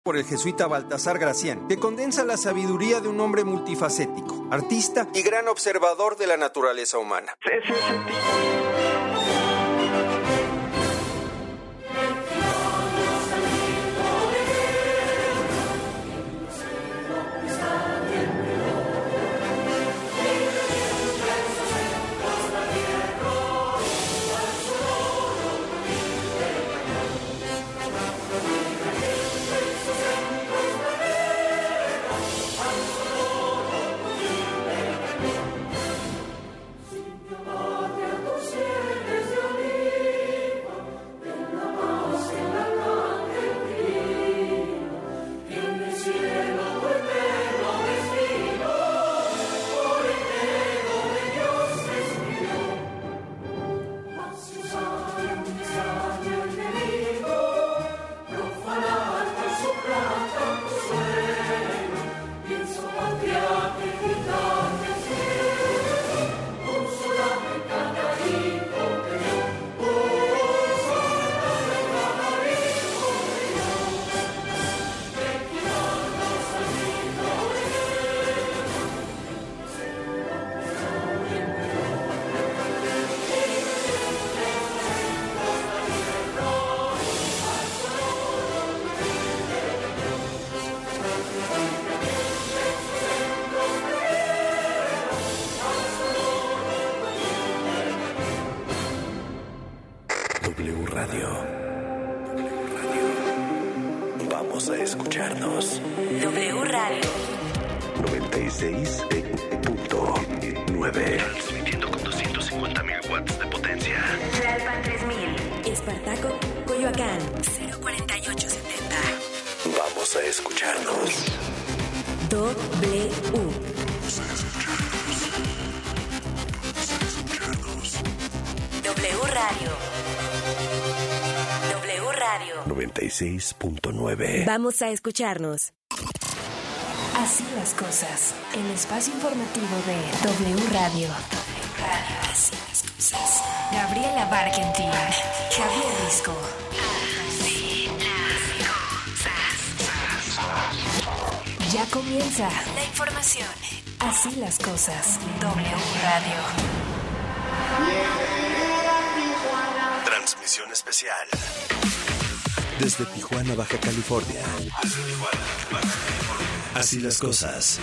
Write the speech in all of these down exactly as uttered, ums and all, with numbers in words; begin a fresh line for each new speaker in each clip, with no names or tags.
por el jesuita Baltasar Gracián, que condensa la sabiduría de un hombre multifacético, artista y gran observador de la naturaleza humana.
W Radio. W Radio. Vamos a escucharnos.
W Radio.
noventa y seis punto nueve.
Transmitiendo con doscientos cincuenta mil watts de potencia.
Tlalpan tres mil. Espartaco, Coyoacán. cero cuarenta y ocho setenta.
Vamos a escucharnos.
W.
Vamos a escucharnos. Vamos a escucharnos.
W Radio. W Radio.
noventa y seis punto nueve.
Vamos a escucharnos.
Así las cosas. El espacio informativo de W Radio.
Radio. Así las cosas.
Gabriela Barkentin. Javier Risco.
Así las cosas.
Ya comienza
La información.
Así las cosas. W Radio.
Transmisión especial. Desde Tijuana, Baja California. Desde Tijuana, Baja California. Así las cosas.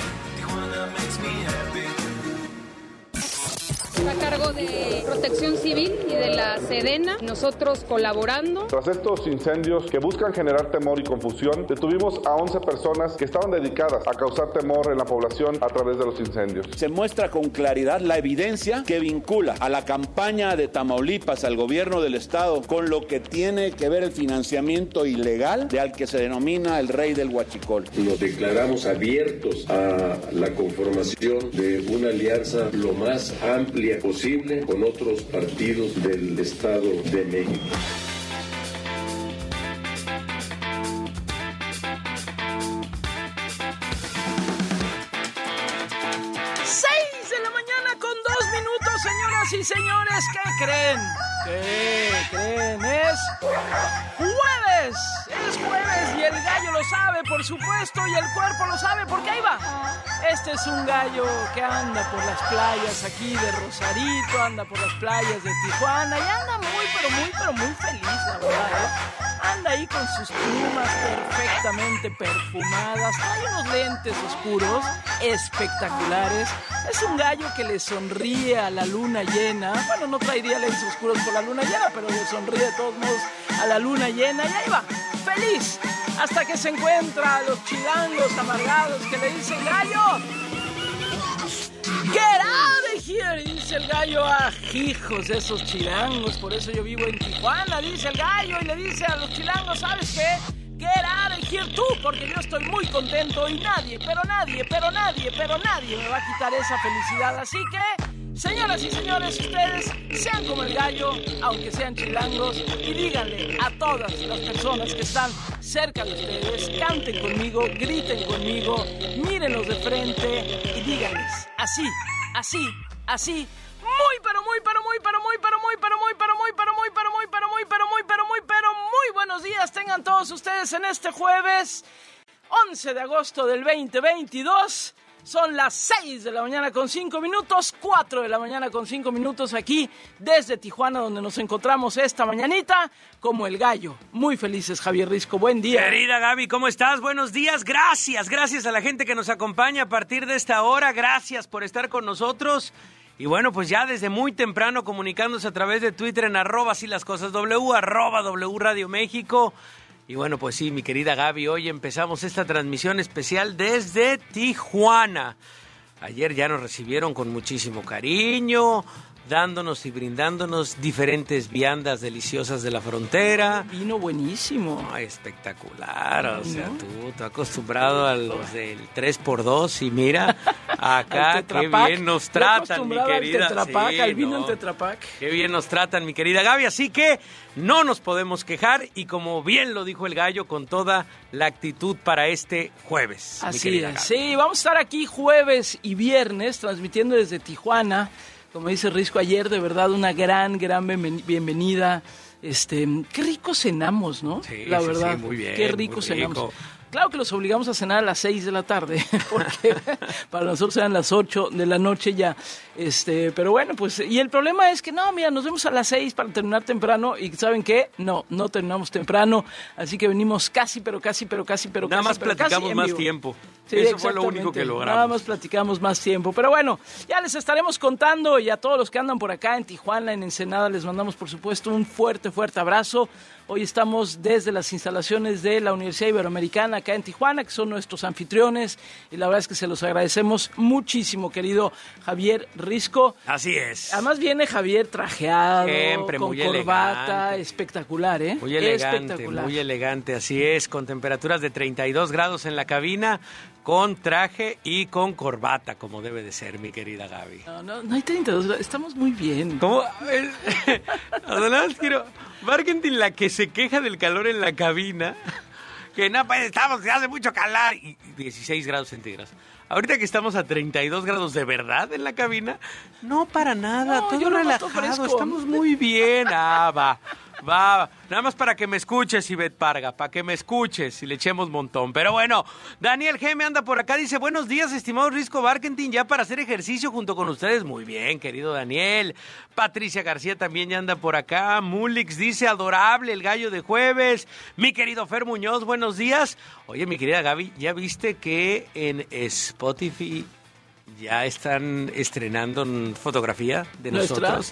A cargo de Protección Civil y de la Sedena, nosotros colaborando.
Tras estos incendios que buscan generar temor y confusión, detuvimos a once personas que estaban dedicadas a causar temor en la población a través de los incendios.
Se muestra con claridad la evidencia que vincula a la campaña de Tamaulipas, al gobierno del estado, con lo que tiene que ver el financiamiento ilegal de al que se denomina el rey del huachicol.
Nos declaramos abiertos a la conformación de una alianza lo más amplia posible con otros partidos del Estado de México.
Seis de la mañana con dos minutos, señoras y señores. ¿Qué creen? ¿Qué creen? Es jueves. Es jueves y el gallo lo sabe, por supuesto, y el cuerpo lo sabe porque ahí va. Este es un gallo que anda por las playas aquí de Rosarito, anda por las playas de Tijuana y anda muy, pero muy, pero muy feliz, la verdad, ¿eh? Anda ahí con sus plumas perfectamente perfumadas, trae unos lentes oscuros espectaculares. Es un gallo que le sonríe a la luna llena. Bueno, no traería lentes oscuros por la luna llena, pero le sonríe de todos modos a la luna llena y ahí va, feliz. Hasta que se encuentra a los chilangos amargados que le dicen: gallo, get out of here, dice el gallo. Ah, hijos de esos chilangos, por eso yo vivo en Tijuana, dice el gallo, y le dice a los chilangos: ¿sabes qué? Get out of here tú, porque yo estoy muy contento y nadie, pero nadie, pero nadie, pero nadie me va a quitar esa felicidad. Así que, señoras y señores, ustedes sean como el gallo, aunque sean chilangos, y díganle a todas las personas que están cerca de ustedes, canten conmigo, griten conmigo, mírenlos de frente y díganles así, así, así, muy, pero muy, pero muy, pero muy, pero muy, pero muy, pero muy, pero muy, pero muy, pero muy, pero muy, pero muy, pero muy buenos días tengan todos ustedes en este jueves. once de agosto del veinte veintidós. Son las seis de la mañana con cinco minutos, cuatro de la mañana con cinco minutos aquí desde Tijuana, donde nos encontramos esta mañanita como el gallo. Muy felices, Javier Risco, buen día.
Querida Gaby, ¿cómo estás? Buenos días, gracias, gracias a la gente que nos acompaña a partir de esta hora, gracias por estar con nosotros. Y bueno, pues ya desde muy temprano comunicándose a través de Twitter en arroba así las cosas W, arroba W Radio México. Y bueno, pues sí, mi querida Gaby, hoy empezamos esta transmisión especial desde Tijuana. Ayer ya nos recibieron con muchísimo cariño, dándonos y brindándonos diferentes viandas deliciosas de la frontera.
Vino buenísimo.
Ay, espectacular, o sea, tú, tú acostumbrado a los del tres por dos y mira, acá qué bien nos tratan, mi querida.
Al Tetrapac,
sí,
al vino
no,
en Tetrapac.
Qué bien nos tratan, mi querida Gaby, así que no nos podemos quejar y como bien lo dijo el gallo, con toda la actitud para este jueves.
Así es, sí, vamos a estar aquí jueves y viernes transmitiendo desde Tijuana. Como dice Risco, ayer de verdad una gran, gran bienvenida. Este, qué rico cenamos, ¿no?
Sí,
la
sí,
verdad.
sí, muy bien.
Qué rico,
muy
cenamos.
rico.
Claro que los obligamos a cenar a las seis de la tarde, porque para nosotros eran las ocho de la noche ya. Este, pero bueno, pues, y el problema es que no, mira, nos vemos a las seis para terminar temprano, y ¿saben qué? No, no terminamos temprano, así que venimos casi, pero casi, pero casi, pero
Nada
casi.
más
pero
platicamos
casi
más tiempo.
Sí,
eso fue lo único que logramos.
Nada más platicamos más tiempo. Pero bueno, ya les estaremos contando, y a todos los que andan por acá en Tijuana, en Ensenada, les mandamos por supuesto un fuerte, fuerte abrazo. Hoy estamos desde las instalaciones de la Universidad Iberoamericana acá en Tijuana, que son nuestros anfitriones, y la verdad es que se los agradecemos muchísimo, querido Javier Risco.
Así es.
Además viene Javier trajeado,
Siempre,
con
muy
corbata,
elegante.
Espectacular, ¿eh?
Muy elegante,
espectacular.
muy elegante, así es, con temperaturas de treinta y dos grados en la cabina, con traje y con corbata, como debe de ser, mi querida Gaby.
No, no, no hay treinta y dos grados, estamos muy bien.
¿Cómo? Además, quiero... Barkentin, la que se queja del calor en la cabina, que no, pues estamos, hace mucho calor, y dieciséis grados centígrados. Ahorita que estamos a treinta y dos grados de verdad en la cabina, no para nada,
no,
todo relajado, estamos muy bien. Ah, va, va, nada más para que me escuches, Ivette Parga, para que me escuches y le echemos montón. Pero bueno, Daniel G. me anda por acá, dice, buenos días, estimado Risco Barkentin, ya para hacer ejercicio junto con ustedes. Muy bien, querido Daniel. Patricia García también ya anda por acá. Mulix dice, adorable el gallo de jueves. Mi querido Fer Muñoz, buenos días. Oye, mi querida Gaby, ¿ya viste que en Spotify ya están estrenando fotografía de
¿Nuestra?
nosotros?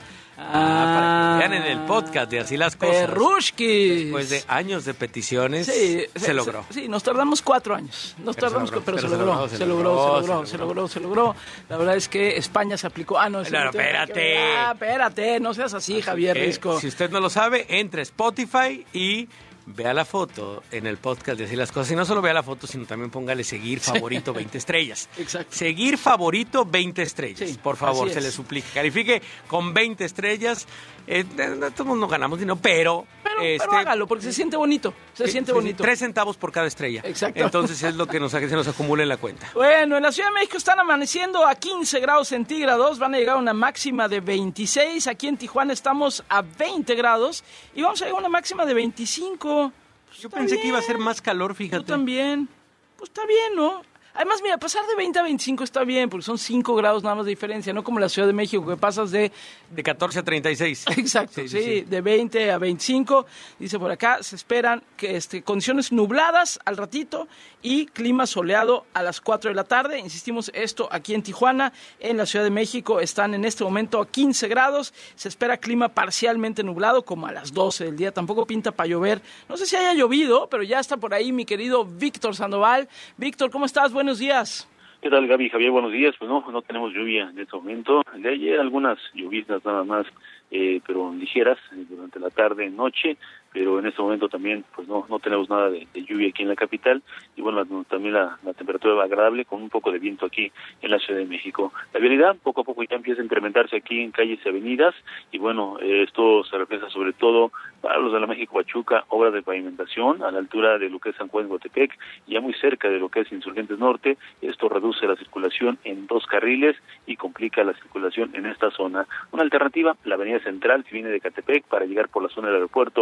Ah, para que vean en el podcast de Así las Cosas.
Perrushkis.
Después de años de peticiones,
sí,
se,
se
logró.
Sí, nos tardamos cuatro años. Nos
pero
tardamos,
se logró,
pero,
pero
se,
se
logró,
logró,
se,
se
logró,
logró,
se
se
logró,
logró.
se logró, se logró. La verdad es que España se aplicó. Ah, no,
No, no, espérate.
Ah, espérate, no seas así, Javier
Eh,
Risco.
Si usted no lo sabe, entre Spotify y vea la foto en el podcast de Así las Cosas. Y no solo vea la foto, sino también póngale seguir favorito veinte estrellas.
Exacto.
Seguir favorito veinte estrellas.
Sí,
por favor,
así
se
es.
le suplica. Califique con veinte estrellas. Eh, todos no ganamos dinero, pero...
Pero,
este,
pero hágalo, porque se siente bonito. Se
eh,
siente
sí,
bonito.
Tres centavos por cada estrella.
Exacto.
Entonces es lo que nos, se nos acumula en la cuenta.
Bueno, en la Ciudad de México están amaneciendo a quince grados centígrados, van a llegar a una máxima de veintiséis, aquí en Tijuana estamos a veinte grados y vamos a llegar a una máxima de veinticinco. Pues
Yo
está
pensé
bien.
que iba a ser más calor, fíjate.
Tú también. Pues está bien, ¿no? Además, mira, pasar de veinte a veinticinco está bien, porque son cinco grados nada más de diferencia, no como la Ciudad de México, que pasas de...
De catorce a treinta y seis.
Exacto, sí,
Sí, sí, sí.
de veinte a veinticinco. Dice por acá, se esperan que este, condiciones nubladas al ratito y clima soleado a las cuatro de la tarde. Insistimos, esto aquí en Tijuana, en la Ciudad de México, están en este momento a quince grados. Se espera clima parcialmente nublado, como a las doce del día. Tampoco pinta para llover. No sé si haya llovido, pero ya está por ahí mi querido Víctor Sandoval. Víctor, ¿cómo estás? Buenos días.
¿Qué tal, Gaby? Javier, buenos días. Pues no, no tenemos lluvia en este momento. De ayer algunas lluvias nada más, eh, pero ligeras, eh, durante la tarde, noche, pero en este momento también pues no no tenemos nada de, de lluvia aquí en la capital y bueno, la, también la, la temperatura va agradable con un poco de viento aquí en la Ciudad de México. La vialidad poco a poco ya empieza a incrementarse aquí en calles y avenidas y bueno, eh, esto se refleja sobre todo para los de la México Pachuca, obras de pavimentación a la altura de lo que es San Juan Guatepec, ya muy cerca de lo que es Insurgentes Norte. Esto reduce la circulación en dos carriles y complica la circulación en esta zona. Una alternativa, la avenida Central, que viene de Catepec para llegar por la zona del aeropuerto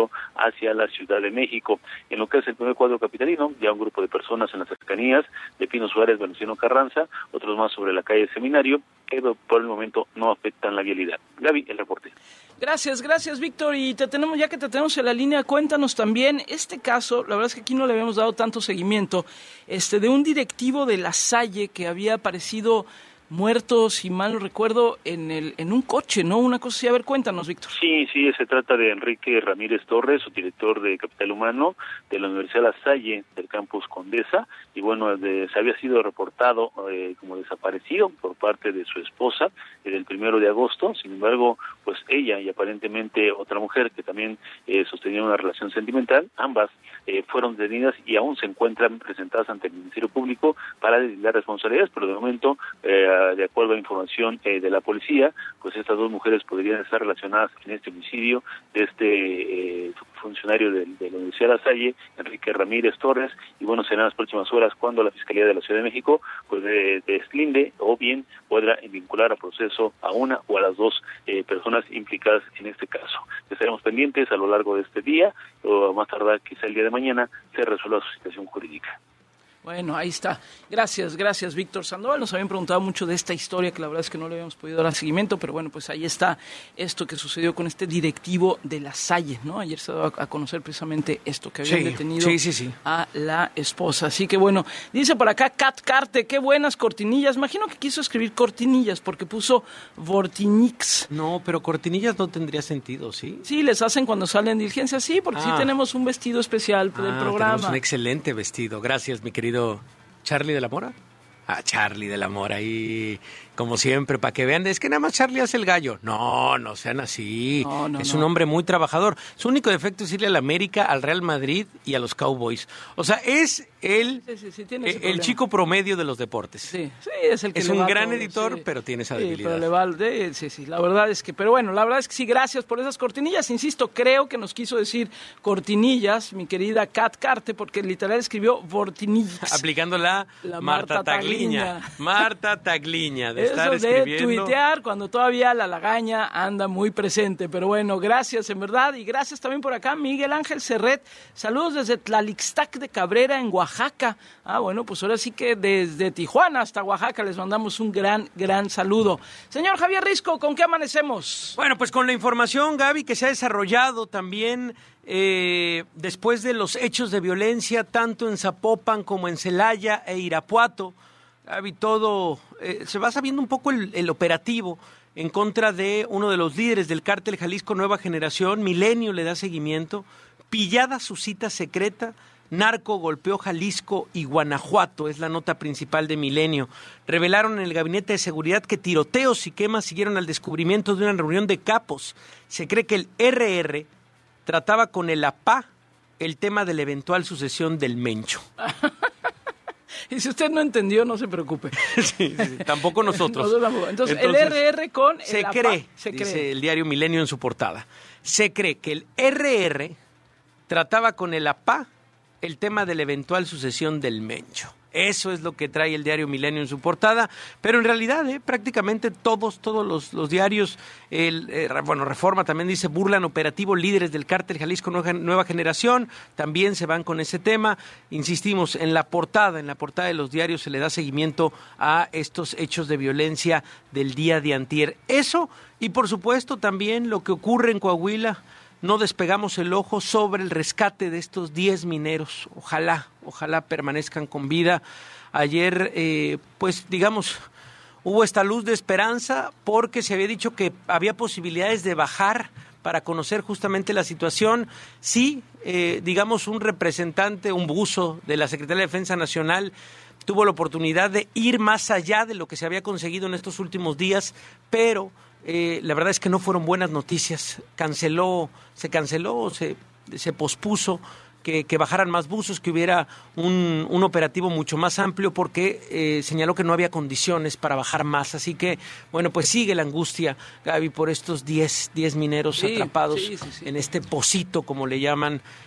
hacia la Ciudad de México. En lo que es el primer cuadro capitalino, ya un grupo de personas en las cercanías de Pino Suárez, Venustiano Carranza, otros más sobre la calle Seminario, que por el momento no afectan la vialidad. Gaby, el reporte.
Gracias, gracias, Víctor. Y te tenemos, ya que te tenemos en la línea, cuéntanos también este caso. La verdad es que aquí no le habíamos dado tanto seguimiento, este, de un directivo de La Salle que había aparecido muerto, si mal no recuerdo, en el en un coche, ¿no? Una cosa así. A ver, cuéntanos, Víctor.
Sí, sí, se trata de Enrique Ramírez Torres, su director de Capital Humano de la Universidad La Salle del campus Condesa, y bueno, de, se había sido reportado eh, como desaparecido por parte de su esposa el eh, primero de agosto. Sin embargo, pues ella y aparentemente otra mujer que también eh, sostenía una relación sentimental, ambas eh, fueron detenidas y aún se encuentran presentadas ante el Ministerio Público para deslindar responsabilidades, pero de momento eh, de acuerdo a información eh, de la policía, pues estas dos mujeres podrían estar relacionadas en este homicidio de este eh, funcionario de, de la Universidad de La Salle, Enrique Ramírez Torres, y bueno, serán las próximas horas cuando la Fiscalía de la Ciudad de México pues de, deslinde o bien podrá vincular a proceso a una o a las dos eh, personas implicadas en este caso. Estaremos pendientes a lo largo de este día, o más tardar quizá el día de mañana, se resuelva su situación jurídica.
Bueno, ahí está. Gracias, gracias, Víctor Sandoval. Nos habían preguntado mucho de esta historia, que la verdad es que no le habíamos podido dar seguimiento, pero bueno, pues ahí está esto que sucedió con este directivo de La Salle, ¿no? Ayer se dio a conocer precisamente esto, que habían
sí,
detenido
sí, sí, sí.
a la esposa. Así que bueno, dice por acá Cat Carte, qué buenas cortinillas. Imagino que quiso escribir cortinillas porque puso Vortinix.
No, pero cortinillas no tendría sentido, ¿sí?
Sí, les hacen cuando salen de diligencia, sí, porque ah. sí tenemos un vestido especial
ah,
del programa.
Tenemos un excelente vestido. Gracias, mi querido Charlie de la Mora. Ah, Charlie de la Mora, ahí, como siempre, para que vean, es que nada más Charlie hace el gallo. No, no sean así. No, no, es un no. hombre muy trabajador. Su único defecto es irle al América, al Real Madrid y a los Cowboys. O sea, es el, sí, sí, sí, tiene el chico promedio de los deportes.
Sí, sí, es el que
es
le
un
va
gran
todo,
editor,
sí.
pero tiene esa
sí,
debilidad.
Pero le va, de, sí, sí, la verdad es que, pero bueno, la verdad es que sí, gracias por esas cortinillas. Insisto, creo que nos quiso decir cortinillas, mi querida Cat Carte, porque literal escribió Vortinillas.
Aplicando la, la Marta, Marta Tagliña. Tagliña. Marta Tagliña, de
Eso
estar
de
escribiendo.
Tuitear cuando todavía la lagaña anda muy presente. Pero bueno, gracias en verdad. Y gracias también por acá, Miguel Ángel Serret. Saludos desde Tlalixtac de Cabrera, en Oaxaca. Ah, bueno, pues ahora sí que desde Tijuana hasta Oaxaca les mandamos un gran, gran saludo. Señor Javier Risco, ¿con qué amanecemos?
Bueno, pues con la información, Gaby, que se ha desarrollado también eh, después de los hechos de violencia, tanto en Zapopan como en Celaya e Irapuato. Gaby, todo eh, se va sabiendo un poco el, el operativo en contra de uno de los líderes del cártel Jalisco Nueva Generación. Milenio le da seguimiento. Pillada su cita secreta. Narco golpeó Jalisco y Guanajuato, es la nota principal de Milenio. Revelaron en el Gabinete de Seguridad que tiroteos y quemas siguieron al descubrimiento de una reunión de capos. Se cree que el erre erre trataba con el A P A el tema de la eventual sucesión del Mencho.
Y si usted no entendió, no se preocupe.
Sí, sí, tampoco nosotros.
Entonces, Entonces, el erre erre con el
se
A P A.
Cree,
se
dice
cree,
el diario Milenio en su portada, se cree que el erre erre trataba con el A P A el tema de la eventual sucesión del Mencho. Eso es lo que trae el diario Milenio en su portada, pero en realidad eh, prácticamente todos, todos los, los diarios, el, eh, bueno, Reforma también dice, burlan operativo líderes del cártel Jalisco Nueva, Nueva Generación, también se van con ese tema. Insistimos, en la portada, en la portada de los diarios se le da seguimiento a estos hechos de violencia del día de antier. Eso, y por supuesto también lo que ocurre en Coahuila. No despegamos el ojo sobre el rescate de estos diez mineros. Ojalá, ojalá permanezcan con vida. Ayer, eh, pues digamos, hubo esta luz de esperanza porque se había dicho que había posibilidades de bajar para conocer justamente la situación. Sí, eh, digamos, un representante, un buzo de la Secretaría de Defensa Nacional tuvo la oportunidad de ir más allá de lo que se había conseguido en estos últimos días, pero Eh, la verdad es que no fueron buenas noticias. Canceló, se canceló, se, se pospuso que, que bajaran más buzos, que hubiera un, un operativo mucho más amplio, porque eh, señaló que no había condiciones para bajar más. Así que, bueno, pues sigue la angustia, Gaby, por estos diez mineros sí, atrapados sí, sí, sí. en este pocito, como le llaman,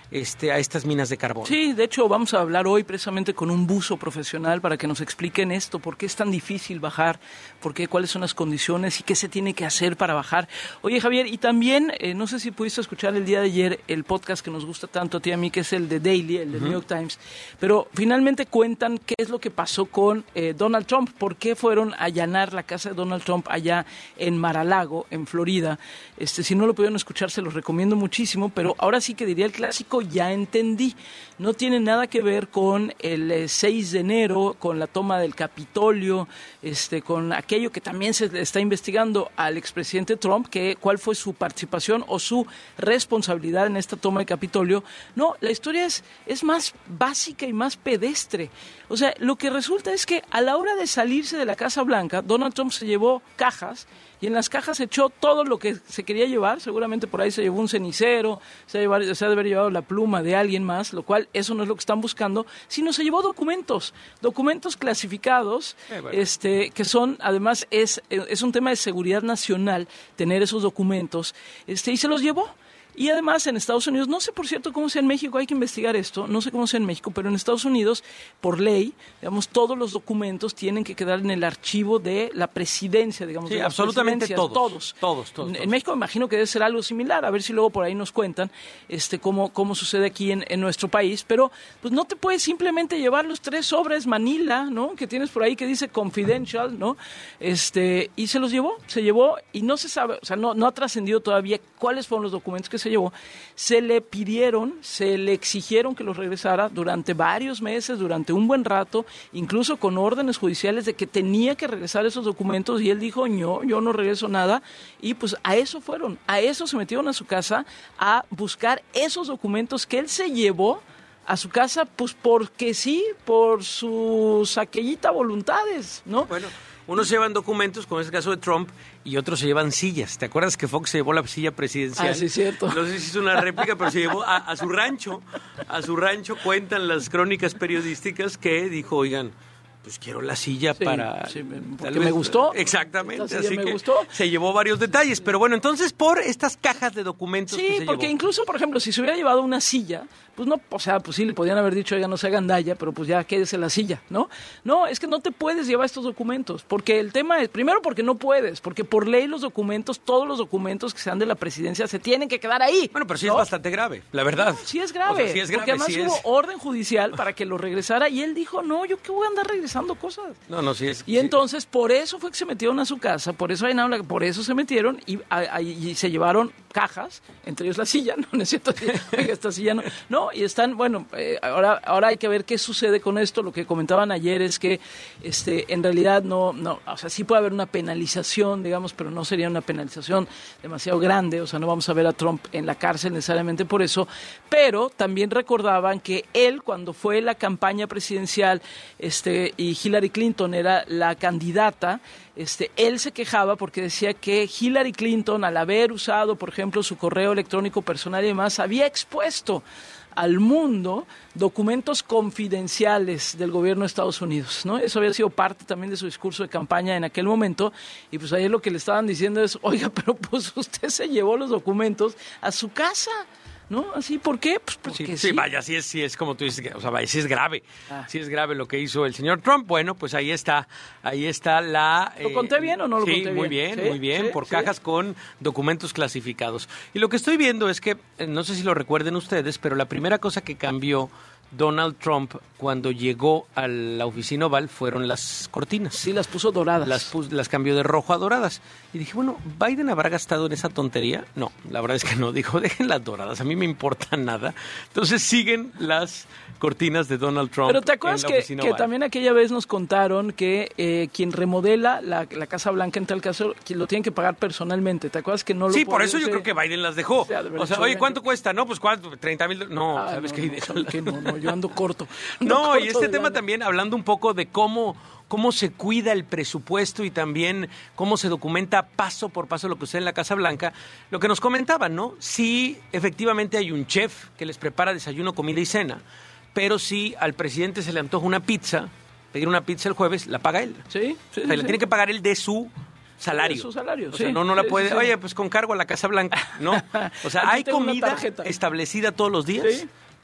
este, a estas minas de carbón.
Sí, de hecho vamos a hablar hoy precisamente con un buzo profesional para que nos expliquen esto, por qué es tan difícil bajar, por qué, cuáles son las condiciones y qué se tiene que hacer para bajar. Oye, Javier, y también, eh, no sé si pudiste escuchar el día de ayer el podcast que nos gusta tanto a ti y a mí, que es el de Daily, el de uh-huh. New York Times, pero finalmente cuentan qué es lo que pasó con eh, Donald Trump, por qué fueron a allanar la casa de Donald Trump allá en Mar-a-Lago, en Florida. Este, si no lo pudieron escuchar, se los recomiendo muchísimo, pero ahora sí que diría el clásico, ya entendí. No tiene nada que ver con el eh, seis de enero, con la toma del Capitolio, este, con aquello que también se le está investigando al expresidente Trump, que cuál fue su participación o su responsabilidad en esta toma del Capitolio. No, la historia es, es más básica y más pedestre. O sea, lo que resulta es que a la hora de salirse de la Casa Blanca, Donald Trump se llevó cajas y en las cajas echó todo lo que se quería llevar. Seguramente por ahí se llevó un cenicero, se ha de haber llevado la pluma de alguien más, lo cual eso no es lo que están buscando, sino se llevó documentos, documentos clasificados, eh, bueno. este, que son, además, es, es un tema de seguridad nacional tener esos documentos, este, y se los llevó. Y además en Estados Unidos, no sé por cierto cómo sea en México, hay que investigar esto, no sé cómo sea en México, pero en Estados Unidos, por ley, digamos, todos los documentos tienen que quedar en el archivo de la presidencia, digamos.
Sí,
de
absolutamente todos.
Todos.
Todos, todos.
En,
todos.
en México me imagino que debe ser algo similar, a ver si luego por ahí nos cuentan este cómo, cómo sucede aquí en, en nuestro país, pero pues no te puedes simplemente llevar los tres sobres Manila, ¿no? Que tienes por ahí que dice confidential, ¿no? Este, y se los llevó, se llevó y no se sabe, o sea, no, no ha trascendido todavía cuáles fueron los documentos que se llevó. Se le pidieron, se le exigieron que los regresara durante varios meses, durante un buen rato, incluso con órdenes judiciales de que tenía que regresar esos documentos y él dijo, no, yo no regreso nada, y pues a eso fueron, a eso se metieron a su casa a buscar esos documentos que él se llevó a su casa, pues porque sí, por sus aquellitas voluntades, ¿no?
Bueno, unos llevan documentos, como es el caso de Trump, y otros se llevan sillas. ¿Te acuerdas que Fox se llevó la silla presidencial?
Ah, sí, cierto.
No sé si hizo una réplica, pero se llevó a, a su rancho. A su rancho cuentan las crónicas periodísticas que dijo, oigan, pues quiero la silla sí, para...
Sí, porque me gustó.
Exactamente, así
me
que
gustó.
Se llevó varios detalles. Pero bueno, entonces por estas cajas de documentos
sí,
que se
porque
llevó.
Incluso, por ejemplo, si se hubiera llevado una silla, pues no, o sea, pues sí, le podían haber dicho, oiga, no se hagan dalla, pero pues ya quédese la silla, ¿no? No, es que no te puedes llevar estos documentos, porque el tema es, primero porque no puedes, porque por ley los documentos, todos los documentos que sean de la presidencia se tienen que quedar ahí.
Bueno, pero sí
¿no?
es bastante grave, la verdad.
No, sí es grave,
o sea, sí es grave
porque además
sí
hubo
es...
orden judicial para que lo regresara y él dijo, no, yo qué voy a andar regresando cosas.
No, no, sí es...
Y
sí.
entonces, por eso fue que se metieron a su casa, por eso hay habla, por eso se metieron y, a, a, y se llevaron cajas, entre ellos la silla, no necesito decir, oiga, esta silla no, no, y están, bueno, eh, ahora, ahora hay que ver qué sucede con esto. Lo que comentaban ayer es que este, en realidad no, no, o sea, sí puede haber una penalización, digamos, pero no sería una penalización demasiado grande, o sea, no vamos a ver a Trump en la cárcel necesariamente por eso, pero también recordaban que él, cuando fue la campaña presidencial este, y Hillary Clinton era la candidata, Este, él se quejaba porque decía que Hillary Clinton, al haber usado, por ejemplo, su correo electrónico personal y demás, había expuesto al mundo documentos confidenciales del gobierno de Estados Unidos, ¿no? Eso había sido parte también de su discurso de campaña en aquel momento, y pues ayer lo que le estaban diciendo es, oiga, pero pues usted se llevó los documentos a su casa, ¿no? Así, ¿por qué? Pues porque
sí,
sí.
sí, vaya, sí es, sí es como tú dices, o sea, vaya, sí es grave, ah. sí es grave lo que hizo el señor Trump. Bueno, pues ahí está, ahí está la...
¿Lo eh, conté bien o no lo
sí,
conté bien?
muy bien,
¿Sí?
muy bien,
¿Sí?
por
¿Sí?
cajas con documentos clasificados. Y lo que estoy viendo es que, no sé si lo recuerden ustedes, pero la primera cosa que cambió Donald Trump cuando llegó a la oficina oval fueron las cortinas.
Sí, las puso doradas.
Las, pus, las cambió de rojo a doradas. Y dije, bueno, ¿Biden habrá gastado en esa tontería? No, la verdad es que no. Dijo, dejen las doradas, a mí me importa nada. Entonces siguen las cortinas de Donald Trump.
Pero ¿te acuerdas
en la
que, que también aquella vez nos contaron que eh, quien remodela la, la Casa Blanca, en tal caso, quien lo tienen que pagar personalmente? ¿Te acuerdas que no lo
Sí, por
puede,
eso yo
sí.
creo que Biden las dejó. O sea, o sea oye, ¿cuánto cuesta? No, pues ¿cuánto? treinta mil. No,
ah,
¿sabes
no,
qué?
No, que no, no, yo ando corto. Ando
no,
corto
y este tema lana. También hablando un poco de cómo... cómo se cuida el presupuesto y también cómo se documenta paso por paso lo que sucede en la Casa Blanca, lo que nos comentaban, ¿no? Sí, efectivamente hay un chef que les prepara desayuno, comida y cena, pero si al presidente se le antoja una pizza, pedir una pizza el jueves, la paga él.
Sí, sí,
o sea,
sí.
le tiene que pagar él de su salario.
De su salario,
o
sí.
sea, no, no la
sí,
puede,
sí, sí.
oye, pues con cargo a la Casa Blanca, ¿no? O sea, ¿hay comida establecida todos los días?
Sí.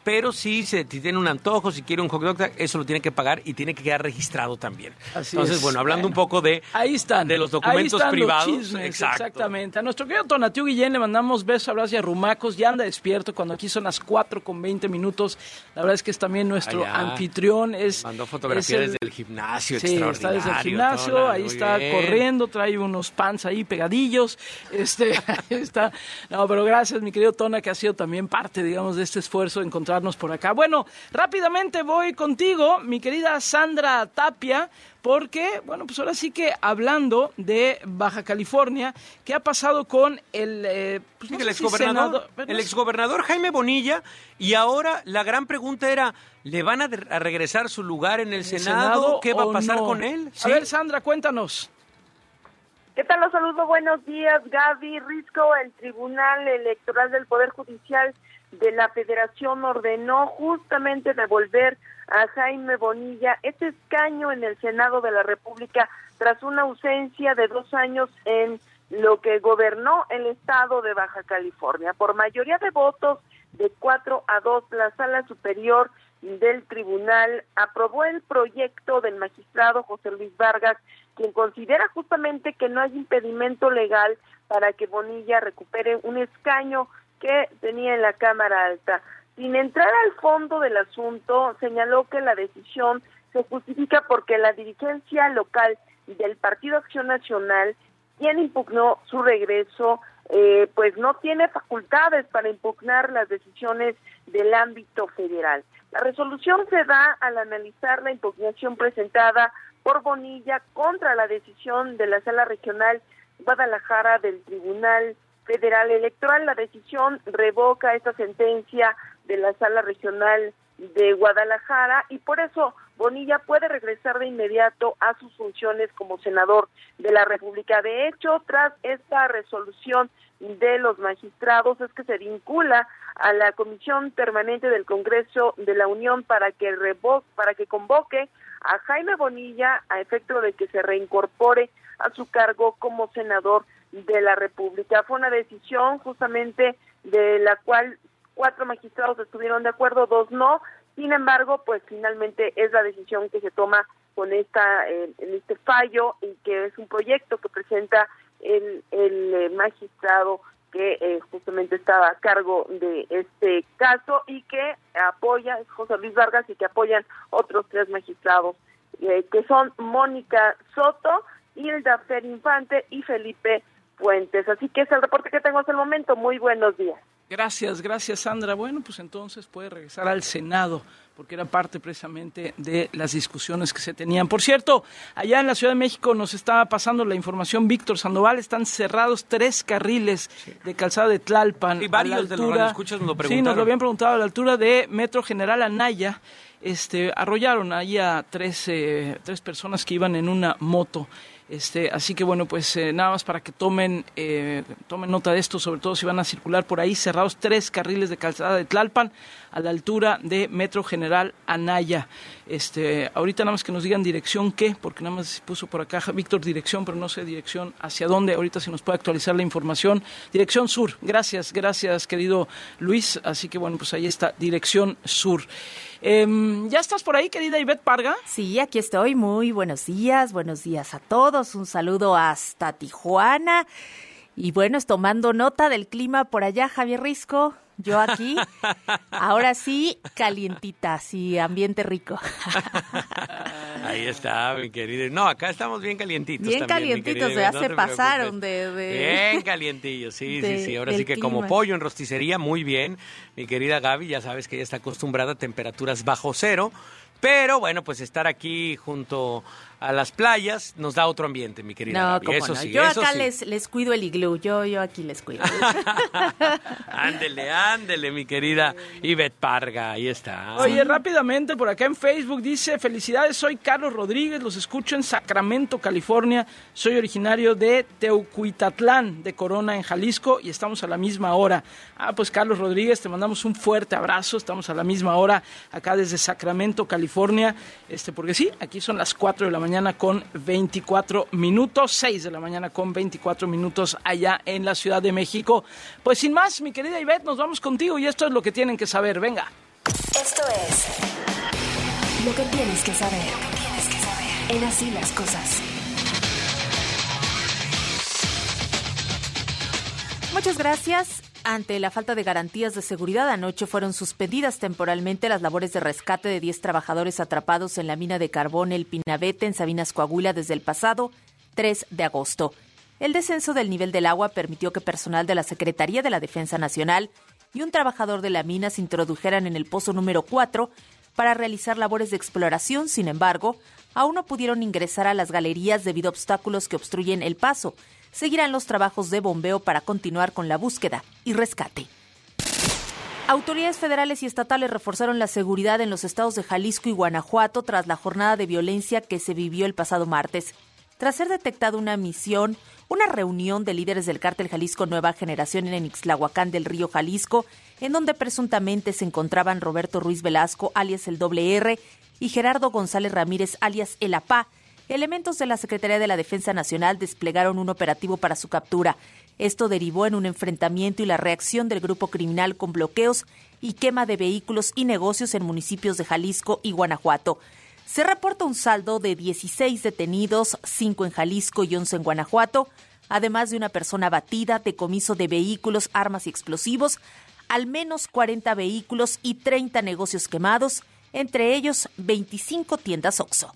pero sí, si tiene un antojo, si quiere un hot dog, eso lo tiene que pagar y tiene que quedar registrado también.
Así
Entonces,
es.
bueno, hablando
Bueno,
un poco de,
ahí están,
de los documentos
ahí están
privados.
Los chismes,
Exacto.
Exactamente. A nuestro querido Tonatiu Guillén le mandamos besos, abrazos y arrumacos. Ya anda despierto cuando aquí son las cuatro con veinte minutos. La verdad es que es también nuestro
Allá.
anfitrión. Es,
Mandó fotografía
es el,
desde el gimnasio,
sí, está
extraordinario.
desde el gimnasio,
todo,
ahí
muy
está
bien.
corriendo, trae unos pants ahí pegadillos. Este, ahí está. No, pero gracias, mi querido Tona, que ha sido también parte, digamos, de este esfuerzo de encontrarnos por acá. Bueno, rápidamente voy contigo, mi querida Sandra Tapia, porque, bueno, pues ahora sí que hablando de Baja California, ¿qué ha pasado con el, eh, pues no
Sí,
sé
el
si
exgobernador,
senador-
el exgobernador Jaime Bonilla, y ahora la gran pregunta era, ¿le van a, de- a regresar su lugar en el,
¿El
Senado?
Senado
¿Qué va a
o
pasar
no?
con él?
A
¿Sí?
ver, Sandra, cuéntanos.
¿Qué tal? Los saludo, buenos días, Gaby Risco. El Tribunal Electoral del Poder Judicial de la Federación ordenó justamente devolver a Jaime Bonilla este escaño en el Senado de la República tras una ausencia de dos años en lo que gobernó el estado de Baja California. Por mayoría de votos de cuatro a dos, la Sala Superior del Tribunal aprobó el proyecto del magistrado José Luis Vargas, quien considera justamente que no hay impedimento legal para que Bonilla recupere un escaño que tenía en la Cámara Alta. Sin entrar al fondo del asunto, señaló que la decisión se justifica porque la dirigencia local del Partido Acción Nacional, quien impugnó su regreso, eh, pues no tiene facultades para impugnar las decisiones del ámbito federal. La resolución se da al analizar la impugnación presentada por Bonilla contra la decisión de la Sala Regional Guadalajara del Tribunal Federal Electoral. La decisión revoca esta sentencia de la Sala Regional de Guadalajara y por eso Bonilla puede regresar de inmediato a sus funciones como senador de la República. De hecho, tras esta resolución de los magistrados es que se vincula a la Comisión Permanente del Congreso de la Unión para que revo- para que convoque a Jaime Bonilla a efecto de que se reincorpore a su cargo como senador de la República. Fue una decisión justamente de la cual cuatro magistrados estuvieron de acuerdo, dos no. Sin embargo, pues finalmente es la decisión que se toma con esta eh, en este fallo y que es un proyecto que presenta el, el eh, magistrado que eh, justamente estaba a cargo de este caso y que apoya, es José Luis Vargas, y que apoyan otros tres magistrados, eh, que son Mónica Soto, Hilda Fer Infante y Felipe Fuentes. Así que es el reporte que tengo hasta el momento. Muy buenos días.
Gracias, gracias Sandra. Bueno, pues entonces puede regresar al Senado, porque era parte precisamente de las discusiones que se tenían. Por cierto, allá en la Ciudad de México nos estaba pasando la información Víctor Sandoval, están cerrados tres carriles sí. de calzada de Tlalpan.
Y varios
a la altura,
de los radioescuchas nos lo preguntaron.
Sí, nos lo habían preguntado a la altura de Metro General Anaya. Este, arrollaron ahí a tres, eh, tres personas que iban en una moto. Este, así que bueno, pues eh, nada más para que tomen eh, tomen nota de esto, sobre todo si van a circular por ahí, cerrados tres carriles de calzada de Tlalpan a la altura de Metro General Anaya. Este, ahorita nada más que nos digan dirección qué, porque nada más puso por acá Víctor dirección, pero no sé dirección hacia dónde. Ahorita se nos puede actualizar la información. Dirección sur. Gracias, gracias querido Luis. Así que bueno, pues ahí está, dirección sur. Eh, ¿Ya estás por ahí, querida Ivette Parga?
Sí, aquí estoy. Muy buenos días, buenos días a todos. Un saludo hasta Tijuana. Y bueno, es tomando nota del clima por allá, Javier Risco. Yo aquí, ahora sí, calientita, sí, ambiente rico.
Ahí está, mi querido. No, acá estamos bien calientitos
bien
también,
calientitos,
mi
ya
no
se pasaron de, de...
Bien calientillos, sí,
de,
sí, sí. Ahora sí que
clima.
como pollo en rosticería, muy bien. Mi querida Gaby, ya sabes que ella está acostumbrada a temperaturas bajo cero. Pero bueno, pues estar aquí junto a las playas nos da otro ambiente, mi querida
no,
Gaby.
Cómo
eso
no.
sí,
yo
eso
acá
sí.
les, les cuido el iglú, yo, yo aquí les cuido.
Ándele, ándele, mi querida Ivette Parga, ahí está.
Oye, sí. rápidamente, por acá en Facebook dice, felicidades, soy Carlos Rodríguez, los escucho en Sacramento, California, soy originario de Teucuitatlán, de Corona, en Jalisco, y estamos a la misma hora. Ah, pues Carlos Rodríguez, te mandamos un fuerte abrazo, estamos a la misma hora acá desde Sacramento, California, este, porque sí, aquí son las cuatro de la mañana con veinticuatro minutos, seis de la mañana con veinticuatro minutos allá en la Ciudad de México. Pues sin más, mi querida Ivette, nos vamos contigo y esto es lo que tienen que saber, venga.
Esto es lo que tienes que saber. Lo que tienes que saber. En Así las Cosas.
Muchas gracias. Ante la falta de garantías de seguridad, anoche fueron suspendidas temporalmente las labores de rescate de diez trabajadores atrapados en la mina de carbón El Pinabete en Sabinas, Coahuila, desde el pasado tres de agosto. El descenso del nivel del agua permitió que personal de la Secretaría de la Defensa Nacional y un trabajador de la mina se introdujeran en el pozo número cuatro para realizar labores de exploración. Sin embargo, aún no pudieron ingresar a las galerías debido a obstáculos que obstruyen el paso. Seguirán los trabajos de bombeo para continuar con la búsqueda y rescate. Autoridades federales y estatales reforzaron la seguridad en los estados de Jalisco y Guanajuato tras la jornada de violencia que se vivió el pasado martes. Tras ser detectada una misión, una reunión de líderes del cártel Jalisco Nueva Generación en Ixtlahuacán del Río, Jalisco, en donde presuntamente se encontraban Roberto Ruiz Velasco, alias el Doble R, y Gerardo González Ramírez, alias el A P A, elementos de la Secretaría de la Defensa Nacional desplegaron un operativo para su captura. Esto derivó en un enfrentamiento y la reacción del grupo criminal con bloqueos y quema de vehículos y negocios en municipios de Jalisco y Guanajuato. Se reporta un saldo de dieciséis detenidos, cinco en Jalisco y once en Guanajuato, además de una persona abatida, decomiso de vehículos, armas y explosivos, al menos cuarenta vehículos y treinta negocios quemados, entre ellos veinticinco tiendas Oxxo.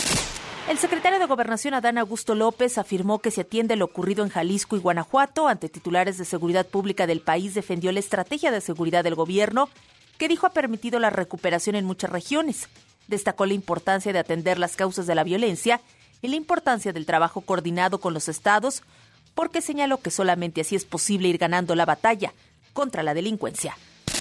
El secretario de Gobernación, Adán Augusto López, afirmó que se atiende lo ocurrido en Jalisco y Guanajuato. Ante titulares de seguridad pública del país, defendió la estrategia de seguridad del gobierno, que dijo ha permitido la recuperación en muchas regiones. Destacó la importancia de atender las causas de la violencia y la importancia del trabajo coordinado con los estados, porque señaló que solamente así es posible ir ganando la batalla contra la delincuencia.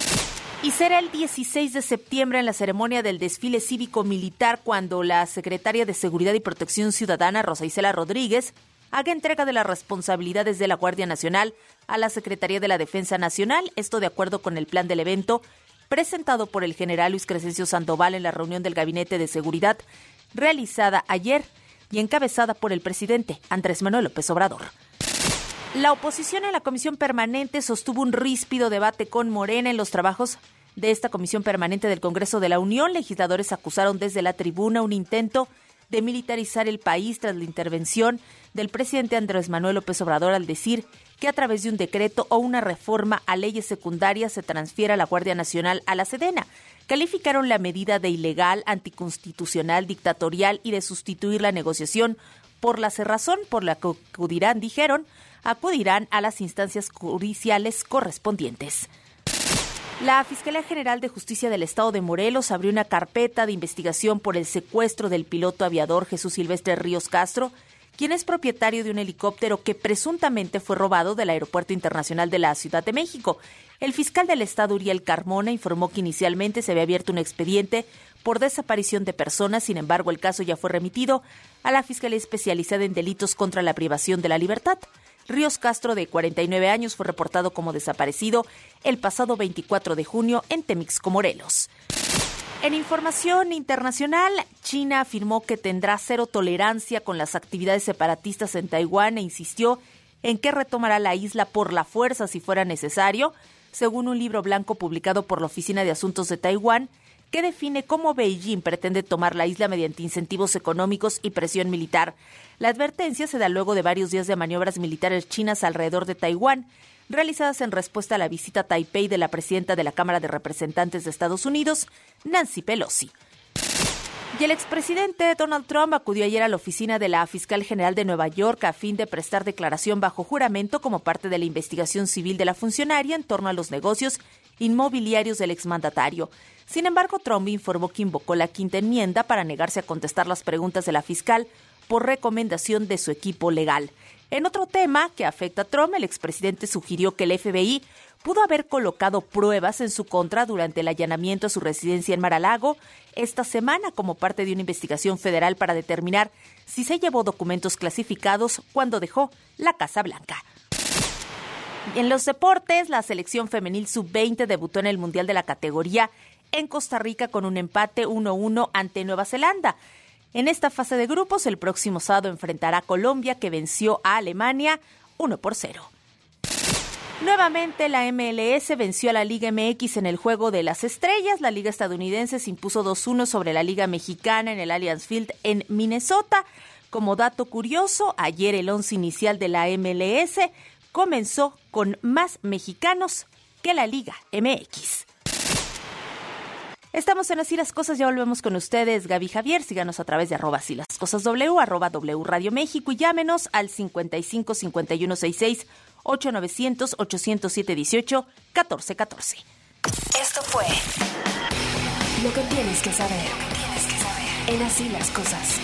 Y será el dieciséis de septiembre en la ceremonia del desfile cívico-militar cuando la secretaria de Seguridad y Protección Ciudadana, Rosa Isela Rodríguez, haga entrega de las responsabilidades de la Guardia Nacional a la Secretaría de la Defensa Nacional, esto de acuerdo con el plan del evento presentado por el general Luis Crescencio Sandoval en la reunión del Gabinete de Seguridad realizada ayer y encabezada por el presidente Andrés Manuel López Obrador. La oposición en la Comisión Permanente sostuvo un ríspido debate con Morena en los trabajos de esta Comisión Permanente del Congreso de la Unión. Legisladores acusaron desde la tribuna un intento de militarizar el país tras la intervención del presidente Andrés Manuel López Obrador al decir que a través de un decreto o una reforma a leyes secundarias se transfiera la Guardia Nacional a la Sedena. Calificaron la medida de ilegal, anticonstitucional, dictatorial y de sustituir la negociación por la cerrazón por la que acudirán, dijeron, acudirán a las instancias judiciales correspondientes. La Fiscalía General de Justicia del Estado de Morelos abrió una carpeta de investigación por el secuestro del piloto aviador Jesús Silvestre Ríos Castro, quien es propietario de un helicóptero que presuntamente fue robado del Aeropuerto Internacional de la Ciudad de México. El fiscal del Estado, Uriel Carmona, informó que inicialmente se había abierto un expediente por desaparición de personas. Sin embargo, el caso ya fue remitido a la Fiscalía Especializada en Delitos contra la Privación de la Libertad. Ríos Castro, de cuarenta y nueve años, fue reportado como desaparecido el pasado veinticuatro de junio en Temixco, Morelos. En información internacional, China afirmó que tendrá cero tolerancia con las actividades separatistas en Taiwán e insistió en que retomará la isla por la fuerza si fuera necesario, según un libro blanco publicado por la Oficina de Asuntos de Taiwán, que define cómo Beijing pretende tomar la isla mediante incentivos económicos y presión militar. La advertencia se da luego de varios días de maniobras militares chinas alrededor de Taiwán, realizadas en respuesta a la visita a Taipei de la presidenta de la Cámara de Representantes de Estados Unidos, Nancy Pelosi. Y el expresidente Donald Trump acudió ayer a la oficina de la fiscal general de Nueva York a fin de prestar declaración bajo juramento como parte de la investigación civil de la funcionaria en torno a los negocios inmobiliarios del exmandatario. Sin embargo, Trump informó que invocó la quinta enmienda para negarse a contestar las preguntas de la fiscal por recomendación de su equipo legal. En otro tema que afecta a Trump, el expresidente sugirió que el F B I pudo haber colocado pruebas en su contra durante el allanamiento a su residencia en Mar-a-Lago esta semana como parte de una investigación federal para determinar si se llevó documentos clasificados cuando dejó la Casa Blanca. En los deportes, la selección femenil sub veinte debutó en el Mundial de la categoría en Costa Rica con un empate uno a uno ante Nueva Zelanda. En esta fase de grupos, el próximo sábado enfrentará a Colombia, que venció a Alemania uno por cero. Nuevamente la M L S venció a la Liga M X en el Juego de las Estrellas. La Liga estadounidense se impuso dos uno sobre la Liga mexicana en el Allianz Field en Minnesota. Como dato curioso, ayer el once inicial de la M L S comenzó con más mexicanos que la Liga M X. Estamos en Así las Cosas, ya volvemos con ustedes, Gaby Javier. Síganos a través de arroba Así las Cosas W, arroba W Radio México y llámenos al cincuenta y cinco cincuenta y uno sesenta y seis ocho novecientos ochocientos siete dieciocho catorce catorce.
Esto fue Lo que tienes que saber. Lo que tienes que saber en Así las Cosas.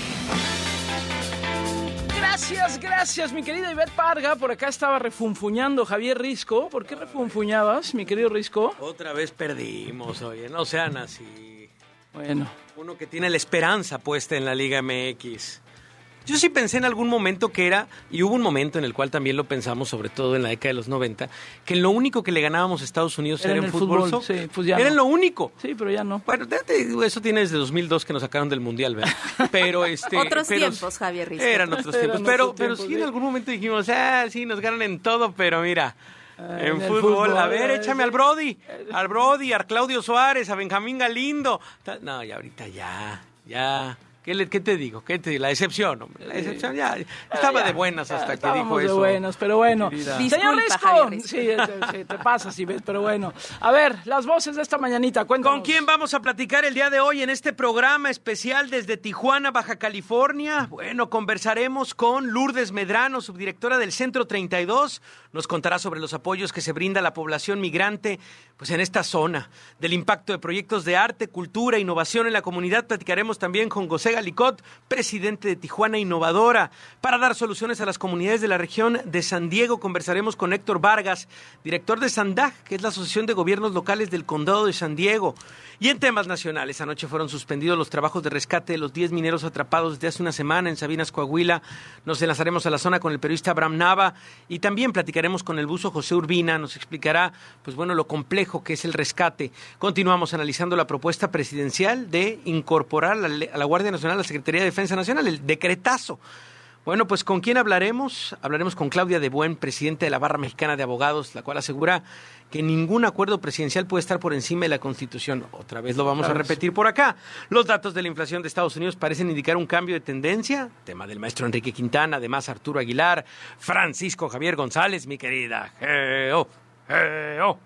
Gracias, gracias, mi querida Ivette Parga. Por acá estaba refunfuñando Javier Risco. ¿Por qué refunfuñabas, mi querido Risco?
Otra vez perdimos, oye, no sean así.
Bueno.
Uno que tiene la esperanza puesta en la Liga M X. Yo sí pensé en algún momento que era, y hubo un momento en el cual también lo pensamos, sobre todo en la década de los noventa, que lo único que le ganábamos a Estados Unidos era, era en el fútbol. fútbol
sí, pues ya
era
no.
lo único.
Sí, pero ya no.
Bueno, eso tiene desde dos mil dos que nos sacaron del Mundial, ¿verdad? Pero este,
otros
pero,
tiempos, Javier Risco.
Eran otros tiempos,
eran
pero,
otros
pero
tiempos,
sí,
sí
en algún momento dijimos, ah, sí, nos ganan en todo, pero mira...
Ah,
en,
en
fútbol,
fútbol,
a ver,
eh,
échame
sí.
al Brody, al Brody, a Claudio Suárez, a Benjamín Galindo. No, y ahorita ya, ya... ¿Qué, le, ¿Qué te digo? ¿Qué te digo? La decepción, hombre. La decepción ya estaba ya, de buenas hasta que dijo eso.
de buenas, pero bueno.
Disculpa,
Señor Risco.
Javier Risco.
Sí, te, sí, te pasa, sí, ves, pero bueno. A ver, las voces de esta mañanita, cuéntanos.
¿Con quién vamos a platicar el día de hoy en este programa especial desde Tijuana, Baja California? Bueno, conversaremos con Lourdes Medrano, subdirectora del Centro treinta y dos. Nos contará sobre los apoyos que se brinda a la población migrante pues en esta zona, del impacto de proyectos de arte, cultura, innovación en la comunidad. Platicaremos también con José Galicot, presidente de Tijuana Innovadora. Para dar soluciones a las comunidades de la región de San Diego, conversaremos con Héctor Vargas, director de SANDAG, que es la Asociación de Gobiernos Locales del Condado de San Diego. Y en temas nacionales, anoche fueron suspendidos los trabajos de rescate de los diez mineros atrapados desde hace una semana en Sabinas, Coahuila. Nos enlazaremos a la zona con el periodista Abraham Nava y también platicaremos con el buzo José Urbina. Nos explicará, pues bueno, lo complejo que es el rescate. Continuamos analizando la propuesta presidencial de incorporar a la, a la Guardia Nacional a la Secretaría de Defensa Nacional, el decretazo. Bueno, pues ¿con quién hablaremos? Hablaremos con Claudia de Buen, presidenta de la Barra Mexicana de Abogados, la cual asegura que ningún acuerdo presidencial puede estar por encima de la Constitución. Otra vez lo vamos claro, a repetir sí. por acá. Los datos de la inflación de Estados Unidos parecen indicar un cambio de tendencia. Tema del maestro Enrique Quintana, además Arturo Aguilar, Francisco Javier González, mi querida Geo, Geo,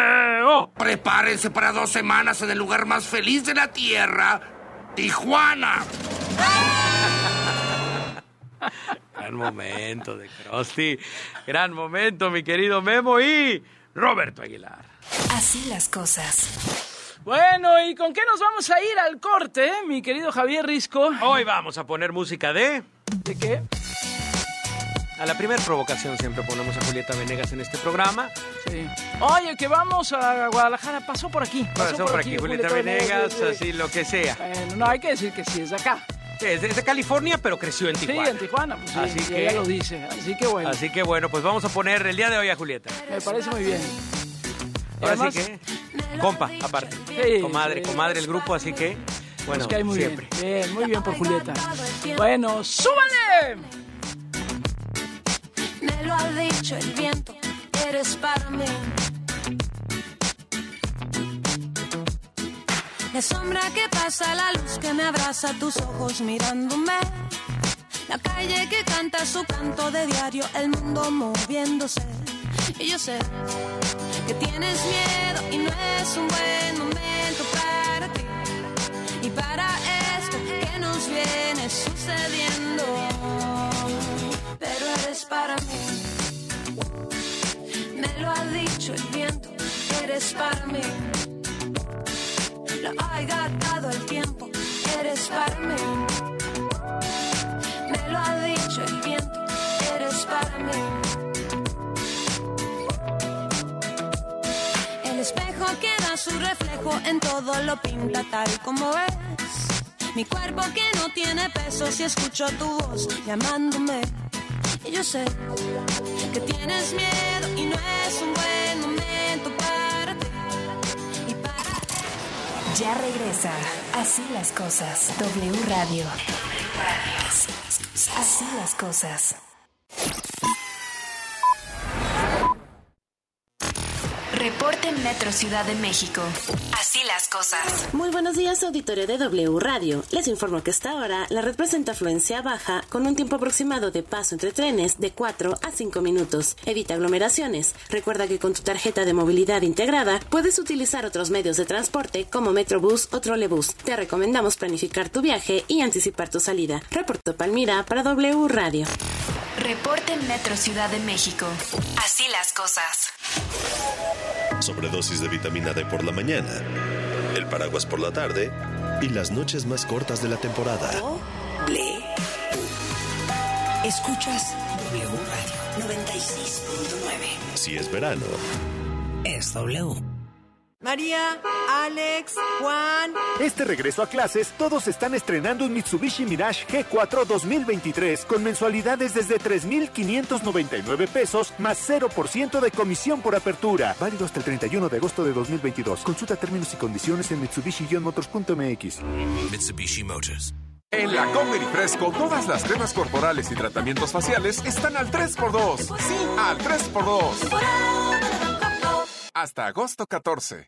Geo.
Prepárense para dos semanas en el lugar más feliz de la Tierra, Tijuana.
Gran momento de Krusty. Gran momento, mi querido Memo y Roberto Aguilar.
Así las cosas.
Bueno, ¿y con qué nos vamos a ir al corte, mi querido Javier Risco?
Hoy vamos a poner música de...
¿De qué?
A la primera provocación siempre ponemos a Julieta Venegas en este programa.
Sí. Oye, que vamos a Guadalajara. Pasó por aquí.
Pasó, pasó por, por aquí, aquí Julieta, Julieta Venegas, Venegas sí. así lo que sea.
Bueno, no, hay que decir que sí, es de acá.
Es de, es de California, pero creció en Tijuana.
Sí, en Tijuana, pues sí,
así que,
ella lo dice. Así que bueno.
Así que bueno, pues vamos a poner el día de hoy a Julieta.
Me parece muy bien.
Ahora Además, sí que, compa, aparte.
Sí,
comadre, sí. comadre el grupo, así que, bueno,
que hay muy
siempre.
Bien, bien, muy bien por Julieta. Bueno, ¡súbale!
Me lo ha dicho el viento, eres para mí. La sombra que pasa, la luz que me abraza, tus ojos mirándome. La calle que canta su canto de diario, el mundo moviéndose. Y yo sé que tienes miedo y no es un buen momento para ti. Y para esto que nos viene sucediendo. Pero eres para mí. Me lo ha dicho el viento, eres para mí. Lo ha gastado el tiempo, eres para mí. Me lo ha dicho el viento, eres para mí. El espejo que da su reflejo en todo lo pinta tal como es. Mi cuerpo que no tiene peso si escucho tu voz llamándome. Y yo sé que tienes miedo y no es un buen momento para ti. Y para...
Ya regresa Así las Cosas. W Radio. Así las Cosas. Reporte Metro Ciudad de México. Así las cosas.
Muy buenos días, auditorio de W Radio. Les informo que hasta ahora la red presenta afluencia baja con un tiempo aproximado de paso entre trenes de cuatro a cinco minutos. Evita aglomeraciones. Recuerda que con tu tarjeta de movilidad integrada puedes utilizar otros medios de transporte como Metrobús o Trolebús. Te recomendamos planificar tu viaje y anticipar tu salida. Reportó Palmira para W Radio.
Reporte Metro Ciudad de México. Así las cosas.
Sobredosis de vitamina D por la mañana, el paraguas por la tarde y las noches más cortas de la temporada.
Doble. Escuchas W Radio noventa y seis punto nueve.
Si es verano,
es W.
María, Alex, Juan.
Este regreso a clases, todos están estrenando un Mitsubishi Mirage G cuatro dos mil veintitrés con mensualidades desde tres mil quinientos noventa y nueve pesos más cero por ciento de comisión por apertura. Válido hasta el treinta y uno de agosto de dos mil veintidós. Consulta términos y condiciones en mitsubishi motors punto m x.
Mitsubishi Motors.
En la Comer y Fresco, todas las cremas corporales y tratamientos faciales están al tres por dos. Sí, al tres por dos. Hasta agosto catorce.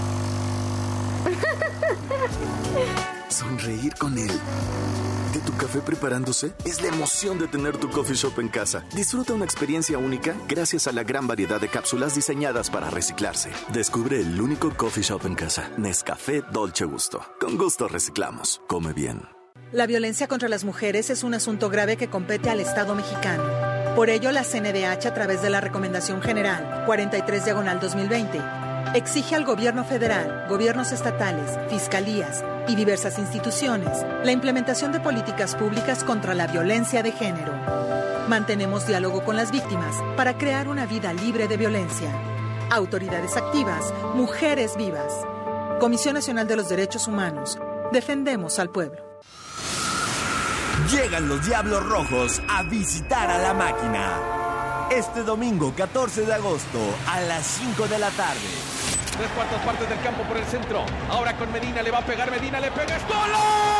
Sonreír con él. De tu café preparándose es la emoción de tener tu coffee shop en casa. Disfruta una experiencia única gracias a la gran variedad de cápsulas diseñadas para reciclarse. Descubre el único coffee shop en casa. Nescafé Dolce Gusto. Con gusto reciclamos. Come bien.
La violencia contra las mujeres es un asunto grave que compete al Estado mexicano. Por ello, la C N D H, a través de la Recomendación General cuarenta y tres diagonal dos mil veinte, exige al Gobierno federal, gobiernos estatales, fiscalías y diversas instituciones la implementación de políticas públicas contra la violencia de género. Mantenemos diálogo con las víctimas para crear una vida libre de violencia. Autoridades activas, mujeres vivas. Comisión Nacional de los Derechos Humanos. Defendemos al pueblo.
Llegan los Diablos Rojos a visitar a la máquina. Este domingo catorce de agosto a las cinco de la tarde.
Tres cuartas partes del campo por el centro. Ahora con Medina, le va a pegar Medina, le pega. ¡Es golazo!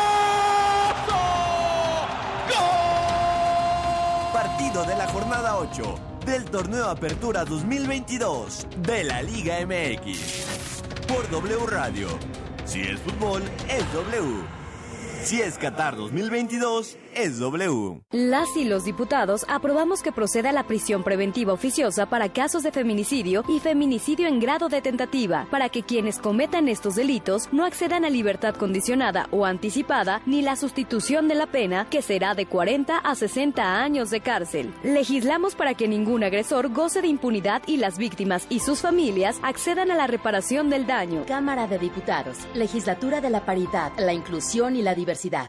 ¡Gol! Partido de la jornada ocho del torneo Apertura dos mil veintidós de la Liga M X. Por W Radio. Si es fútbol, es W. Si es Qatar dos mil veintidós, es W.
Las y los diputados aprobamos que proceda la prisión preventiva oficiosa para casos de feminicidio y feminicidio en grado de tentativa, para que quienes cometan estos delitos no accedan a libertad condicionada o anticipada ni la sustitución de la pena, que será de cuarenta a sesenta años de cárcel. Legislamos para que ningún agresor goce de impunidad y las víctimas y sus familias accedan a la reparación del daño.
Cámara de Diputados, Legislatura de la Paridad, la Inclusión y la Diversidad.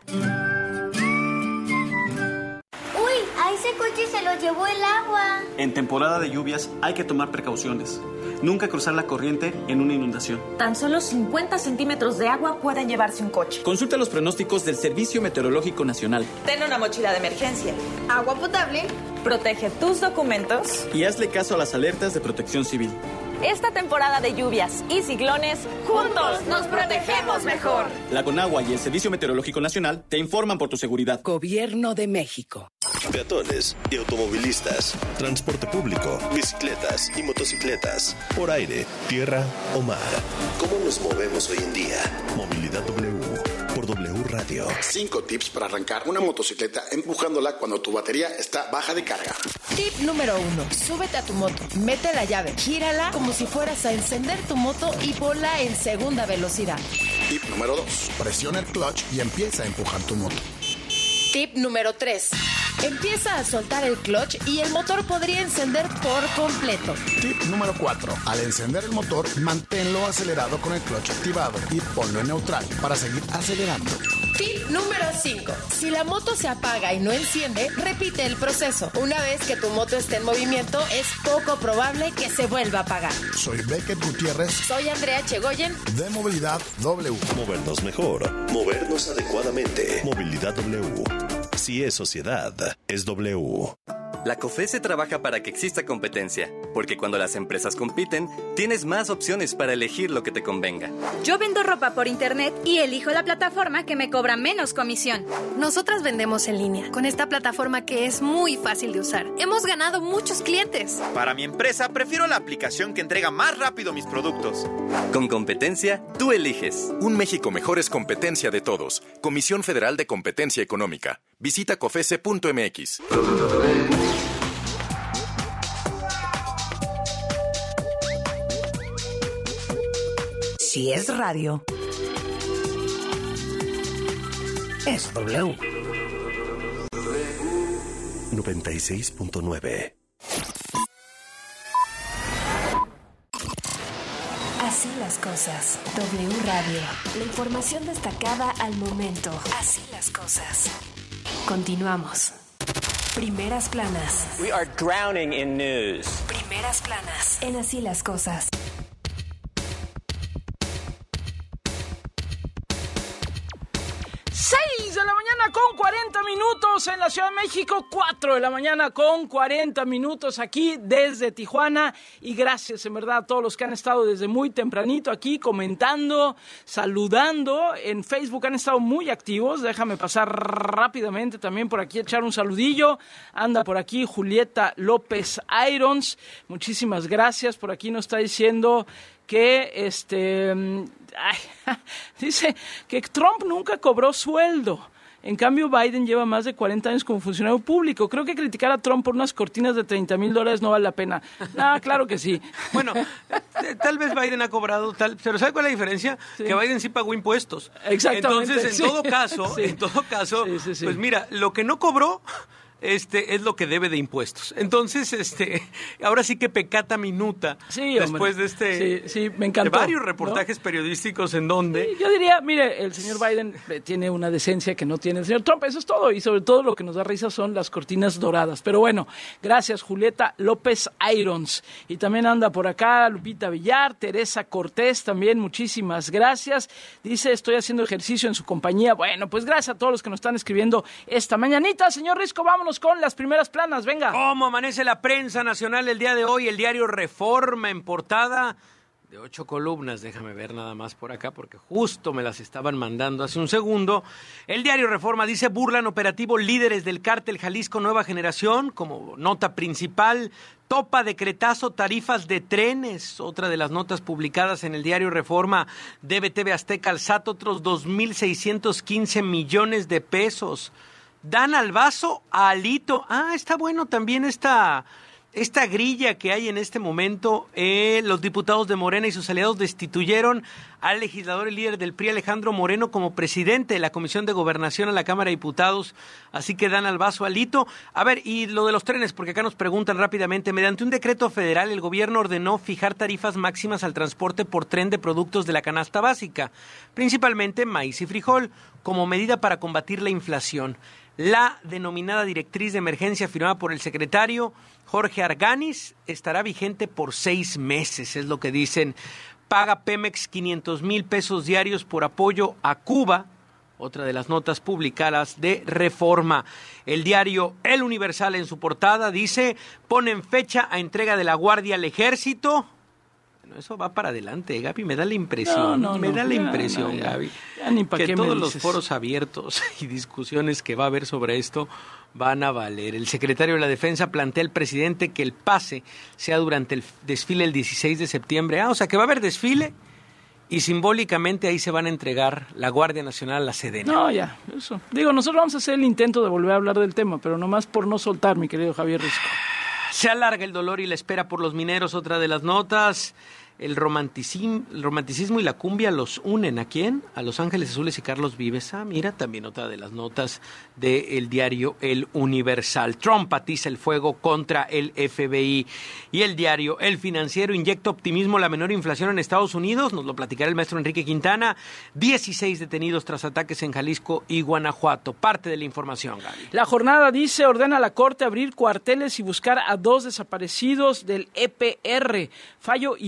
A ese coche se lo llevó el agua.
En temporada de lluvias hay que tomar precauciones. Nunca cruzar la corriente en una inundación.
Tan solo cincuenta centímetros de agua pueden llevarse un coche.
Consulta los pronósticos del Servicio Meteorológico Nacional.
Ten una mochila de emergencia. Agua potable. Protege tus documentos.
Y hazle caso a las alertas de Protección Civil.
Esta temporada de lluvias y ciclones, juntos nos protegemos mejor.
La Conagua y el Servicio Meteorológico Nacional te informan por tu seguridad.
Gobierno de México.
Peatones y automovilistas, transporte público, bicicletas y motocicletas, por aire, tierra o mar. ¿Cómo nos movemos hoy en día? Movilidad W, por W Radio.
Cinco tips para arrancar una motocicleta empujándola cuando tu batería está baja de carga.
Tip número uno. Súbete a tu moto, mete la llave, gírala como si fueras a encender tu moto y ponla en segunda velocidad.
Tip número dos. Presiona el clutch y empieza a empujar tu moto.
Tip número tres. Empieza a soltar el clutch y el motor podría encender por completo.
Tip número cuatro. Al encender el motor, manténlo acelerado con el clutch activado y ponlo en neutral para seguir acelerando.
Tip número cinco. Si la moto se apaga y no enciende, repite el proceso. Una vez que tu moto esté en movimiento, es poco probable que se vuelva a apagar.
Soy Beckett Gutiérrez.
Soy Andrea Chegoyen.
De Movilidad W.
Movernos mejor. Movernos adecuadamente. Movilidad W. Si es sociedad, es W.
La COFESE trabaja para que exista competencia, porque cuando las empresas compiten, tienes más opciones para elegir lo que te convenga.
Yo vendo ropa por internet y elijo la plataforma que me cobra menos comisión.
Nosotras vendemos en línea, con esta plataforma que es muy fácil de usar. Hemos ganado muchos clientes.
Para mi empresa, prefiero la aplicación que entrega más rápido mis productos.
Con competencia, tú eliges.
Un México mejor es competencia de todos. Comisión Federal de Competencia Económica. Visita cofese punto m x.
Si es radio, es W.
noventa y seis punto nueve.
Así las cosas. W Radio. La información destacada al momento. Así las cosas. Continuamos. Primeras planas.
We are drowning in news.
Primeras planas. En Así las cosas.
seis de la mañana con cuarenta minutos en la Ciudad de México, cuatro de la mañana con cuarenta minutos aquí desde Tijuana, y gracias en verdad a todos los que han estado desde muy tempranito aquí comentando, saludando. En Facebook han estado muy activos. Déjame pasar rápidamente también por aquí, echar un saludillo. Anda por aquí Julieta López Irons, muchísimas gracias. Por aquí nos está diciendo que este ay, dice que Trump nunca cobró sueldo. En cambio, Biden lleva más de cuarenta años como funcionario público. Creo que criticar a Trump por unas cortinas de treinta mil dólares no vale la pena. Ah, claro que sí.
Bueno, tal vez Biden ha cobrado, tal, pero ¿sabe cuál es la diferencia? Sí. Que Biden sí pagó impuestos.
Exactamente.
Entonces, en
sí.
todo caso,
sí.
en todo caso,
sí, sí, sí.
pues mira, lo que no cobró este es lo que debe de impuestos. Entonces, este, ahora sí que pecata minuta.
Sí,
después
hombre.
de este,
sí, sí, me encantó,
de varios reportajes, ¿no?, periodísticos en donde
sí, yo diría, mire, el señor Biden tiene una decencia que no tiene el señor Trump. Eso es todo, y sobre todo lo que nos da risa son las cortinas doradas. Pero bueno, gracias Julieta López Irons. Y también anda por acá Lupita Villar, Teresa Cortés también, muchísimas gracias. Dice, estoy haciendo ejercicio en su compañía. Bueno, pues gracias a todos los que nos están escribiendo esta mañanita. Señor Risco, vámonos con las primeras planas, venga.
¿Cómo amanece la prensa nacional el día de hoy? El diario Reforma en portada de ocho columnas, déjame ver nada más por acá porque justo me las estaban mandando hace un segundo. El diario Reforma dice, burlan operativo líderes del cártel Jalisco Nueva Generación, como nota principal. Topa decretazo tarifas de trenes, otra de las notas publicadas en el diario Reforma. Debe T V Azteca al S A T otros dos mil seiscientos quince millones de pesos. Dan al vaso a Alito. Ah, está bueno también esta, esta grilla que hay en este momento. Eh, los diputados de Morena y sus aliados destituyeron al legislador y líder del P R I, Alejandro Moreno, como presidente de la Comisión de Gobernación a la Cámara de Diputados. Así que dan al vaso a Alito. A ver, y lo de los trenes, porque acá nos preguntan rápidamente. Mediante un decreto federal, el gobierno ordenó fijar tarifas máximas al transporte por tren de productos de la canasta básica, principalmente maíz y frijol, como medida para combatir la inflación. La denominada directriz de emergencia firmada por el secretario Jorge Arganis estará vigente por seis meses, es lo que dicen. Paga Pemex quinientos mil pesos diarios por apoyo a Cuba, otra de las notas publicadas de Reforma. El diario El Universal en su portada dice, ponen fecha a entrega de la Guardia al Ejército. Bueno, eso va para adelante, Gaby, me da la impresión, no, no, me no, da la impresión, no, ya, Gaby,
ya ni pa'
que
qué
todos
me
los
dices.
foros abiertos y discusiones que va a haber sobre esto van a valer. El secretario de la Defensa plantea al presidente que el pase sea durante el desfile el dieciséis de septiembre. Ah, o sea que va a haber desfile y simbólicamente ahí se van a entregar la Guardia Nacional a la Sedena.
No, ya, eso. Digo, nosotros vamos a hacer el intento de volver a hablar del tema, pero nomás por no soltar, mi querido Javier Risco.
Se alarga el dolor y la espera por los mineros, otra de las notas. El romanticismo, el romanticismo y la cumbia los unen. ¿A quién? A Los Ángeles Azules y Carlos Vives. Ah, mira, también otra de las notas del diario El Universal. Trump atiza el fuego contra el F B I. Y el diario El Financiero inyecta optimismo la menor inflación en Estados Unidos. Nos lo platicará el maestro Enrique Quintana. dieciséis detenidos tras ataques en Jalisco y Guanajuato. Parte de la información, Gaby.
La jornada dice, ordena a la Corte abrir cuarteles y buscar a dos desaparecidos del E P R. Fallo inédito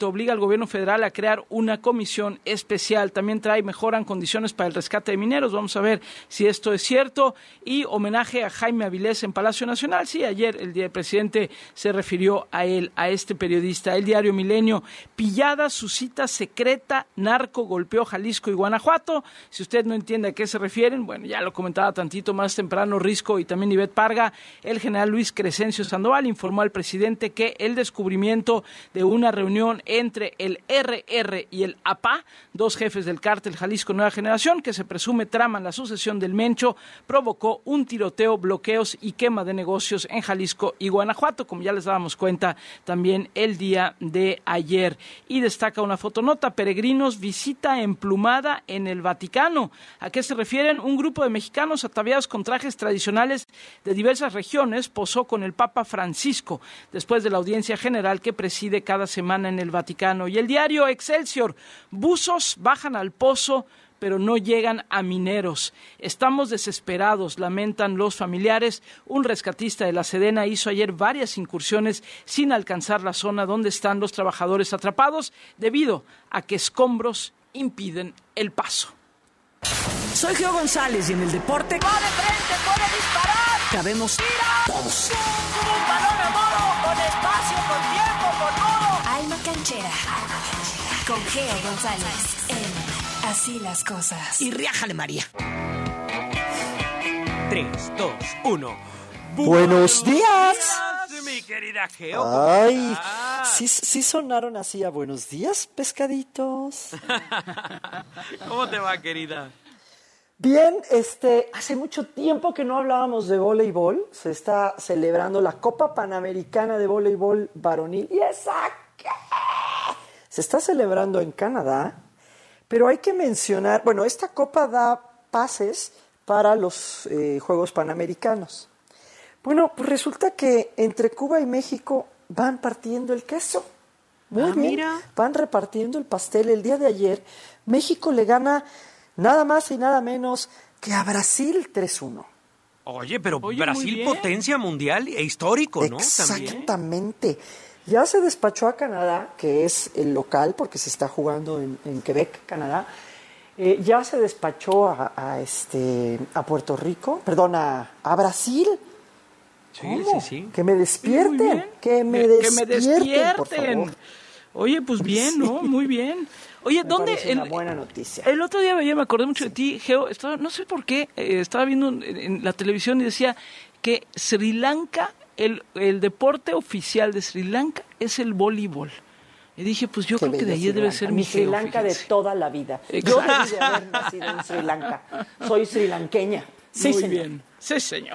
Tránsito obliga al gobierno federal a crear una comisión especial. También trae mejoran condiciones para el rescate de mineros. Vamos a ver si esto es cierto. Y homenaje a Jaime Avilés en Palacio Nacional. Sí, ayer el, el presidente se refirió a él, a este periodista. El diario Milenio, pillada su cita secreta, narco golpeó Jalisco y Guanajuato. Si usted no entiende a qué se refieren, bueno, ya lo comentaba tantito más temprano Risco y también Ivette Parga. El general Luis Crescencio Sandoval informó al presidente que el descubrimiento de una reunión entre el R R y el A P A, dos jefes del cártel Jalisco Nueva Generación, que se presume traman la sucesión del Mencho, provocó un tiroteo, bloqueos y quema de negocios en Jalisco y Guanajuato, como ya les dábamos cuenta también el día de ayer. Y destaca una fotonota, peregrinos visita emplumada en el Vaticano. ¿A qué se refieren? Un grupo de mexicanos ataviados con trajes tradicionales de diversas regiones posó con el Papa Francisco después de la audiencia general que preside cada semana en el Vaticano. Y el diario Excelsior, buzos bajan al pozo pero no llegan a mineros. Estamos desesperados, lamentan los familiares. Un rescatista de la Sedena hizo ayer varias incursiones sin alcanzar la zona donde están los trabajadores atrapados debido a que escombros impiden el paso.
Soy Geo González y en el deporte...
¡Va de frente, puede disparar!
Cabemos
¡Tira!
todos.
¡Un balón a modo! ¡Con espacio, con tiempo, con modo!
Alma Canchera. Con Geo González en Así las Cosas.
Y riájale, María.
tres, dos, uno.
Buenos días.
días, mi querida Geo.
Ay, sí, sí sonaron así a buenos días, pescaditos.
¿Cómo te va, querida?
Bien, este, hace mucho tiempo que no hablábamos de voleibol. Se está celebrando la Copa Panamericana de Voleibol Varonil. ¿Y esa qué? Se está celebrando en Canadá. Pero hay que mencionar, bueno, esta copa da pases para los eh, Juegos Panamericanos. Bueno, pues resulta que entre Cuba y México van partiendo el queso. Muy
ah,
bien,
mira.
Van repartiendo el pastel. El día de ayer, México le gana nada más y nada menos que a Brasil tres uno.
Oye, pero
Oye,
Brasil potencia mundial e histórico, ¿no?
Exactamente. También. Ya se despachó a Canadá, que es el local, porque se está jugando en, en Quebec, Canadá. Eh, ya se despachó a, a, este, a Puerto Rico, perdón, a, a Brasil.
Sí,
¿Cómo?
sí, sí.
Que me despierten, que me,
que,
despierten,
que me despierten,
por favor.
Oye, pues bien, ¿no? Muy bien. Oye,
me
¿dónde?
parece
El,
una buena noticia.
El otro día me acordé mucho sí. de ti, Geo. Estaba, no sé por qué, eh, estaba viendo en, en la televisión y decía que Sri Lanka, el, el deporte oficial de Sri Lanka es el voleibol. Y dije, pues yo
Qué
creo que de ahí
Sri
debe
Lanka.
ser
mi
mi
Sri
Geo,
Lanka
fíjense.
de toda la vida.
Exacto.
Yo debí de haber nacido en Sri Lanka. Soy srilanqueña. Sí,
Muy
señor.
bien. Sí, señor.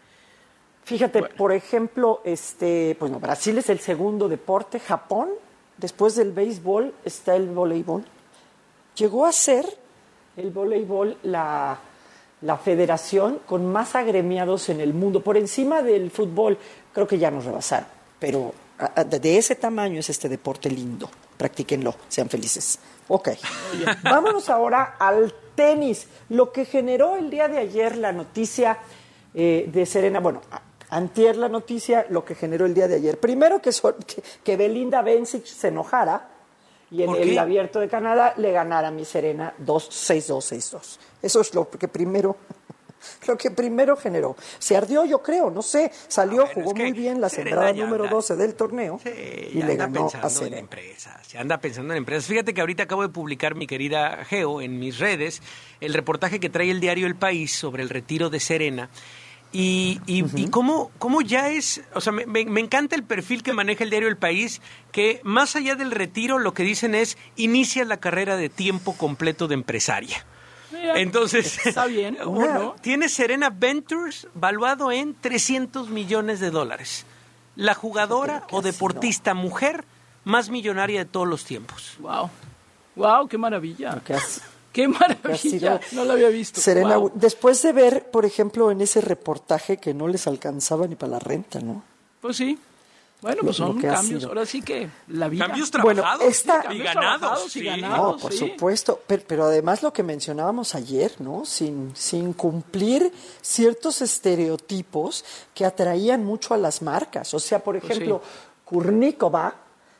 Fíjate,
Bueno.
por ejemplo, este, pues no, Brasil es el segundo deporte. Japón, después del béisbol, está el voleibol. Llegó a ser el voleibol la, la federación con más agremiados en el mundo. Por encima del fútbol, creo que ya nos rebasaron. Pero a, a, de ese tamaño es este deporte lindo. Practíquenlo, sean felices. Ok, vámonos ahora al tenis. Lo que generó el día de ayer la noticia eh, de Serena, bueno, antier la noticia, lo que generó el día de ayer. Primero que, so, que, que Belinda Bencic se enojara y en el Abierto de Canadá le ganara a mi Serena dos seis dos, seis dos. Eso es lo que primero... Lo que primero generó. Se ardió, yo creo, no sé. Salió,
ah, bueno,
jugó
es que
muy bien la
Serena
sembrada
ya
número
anda,
doce del torneo
sí,
y le
anda
ganó
pensando
a Serena.
en empresas, se anda pensando en empresas. Fíjate que ahorita acabo de publicar, mi querida Geo, en mis redes, el reportaje que trae el diario El País sobre el retiro de Serena. Y, y, uh-huh. y cómo, cómo ya es, o sea, me, me, me encanta el perfil que maneja el diario El País, que más allá del retiro lo que dicen es, inicia la carrera de tiempo completo de empresaria.
Mira,
entonces,
está bien,
uno, tiene Serena Ventures valuado en trescientos millones de dólares. La jugadora o deportista sido? mujer más millonaria de todos los tiempos.
Wow, wow, qué maravilla.
¿Qué, has,
qué maravilla, no lo había visto.
Serena,
wow.
Después de ver, por ejemplo, en ese reportaje que no les alcanzaba ni para la renta, ¿no?
Pues sí. Bueno, pues son cambios, ahora sí que la vida.
Cambios trabajados
bueno, esta...
sí, y ganados.
Sí.
Sí.
No, por
sí.
supuesto, pero, pero además lo que mencionábamos ayer, ¿no? Sin, sin cumplir ciertos estereotipos que atraían mucho a las marcas. O sea, por ejemplo, pues sí. Kurnikova,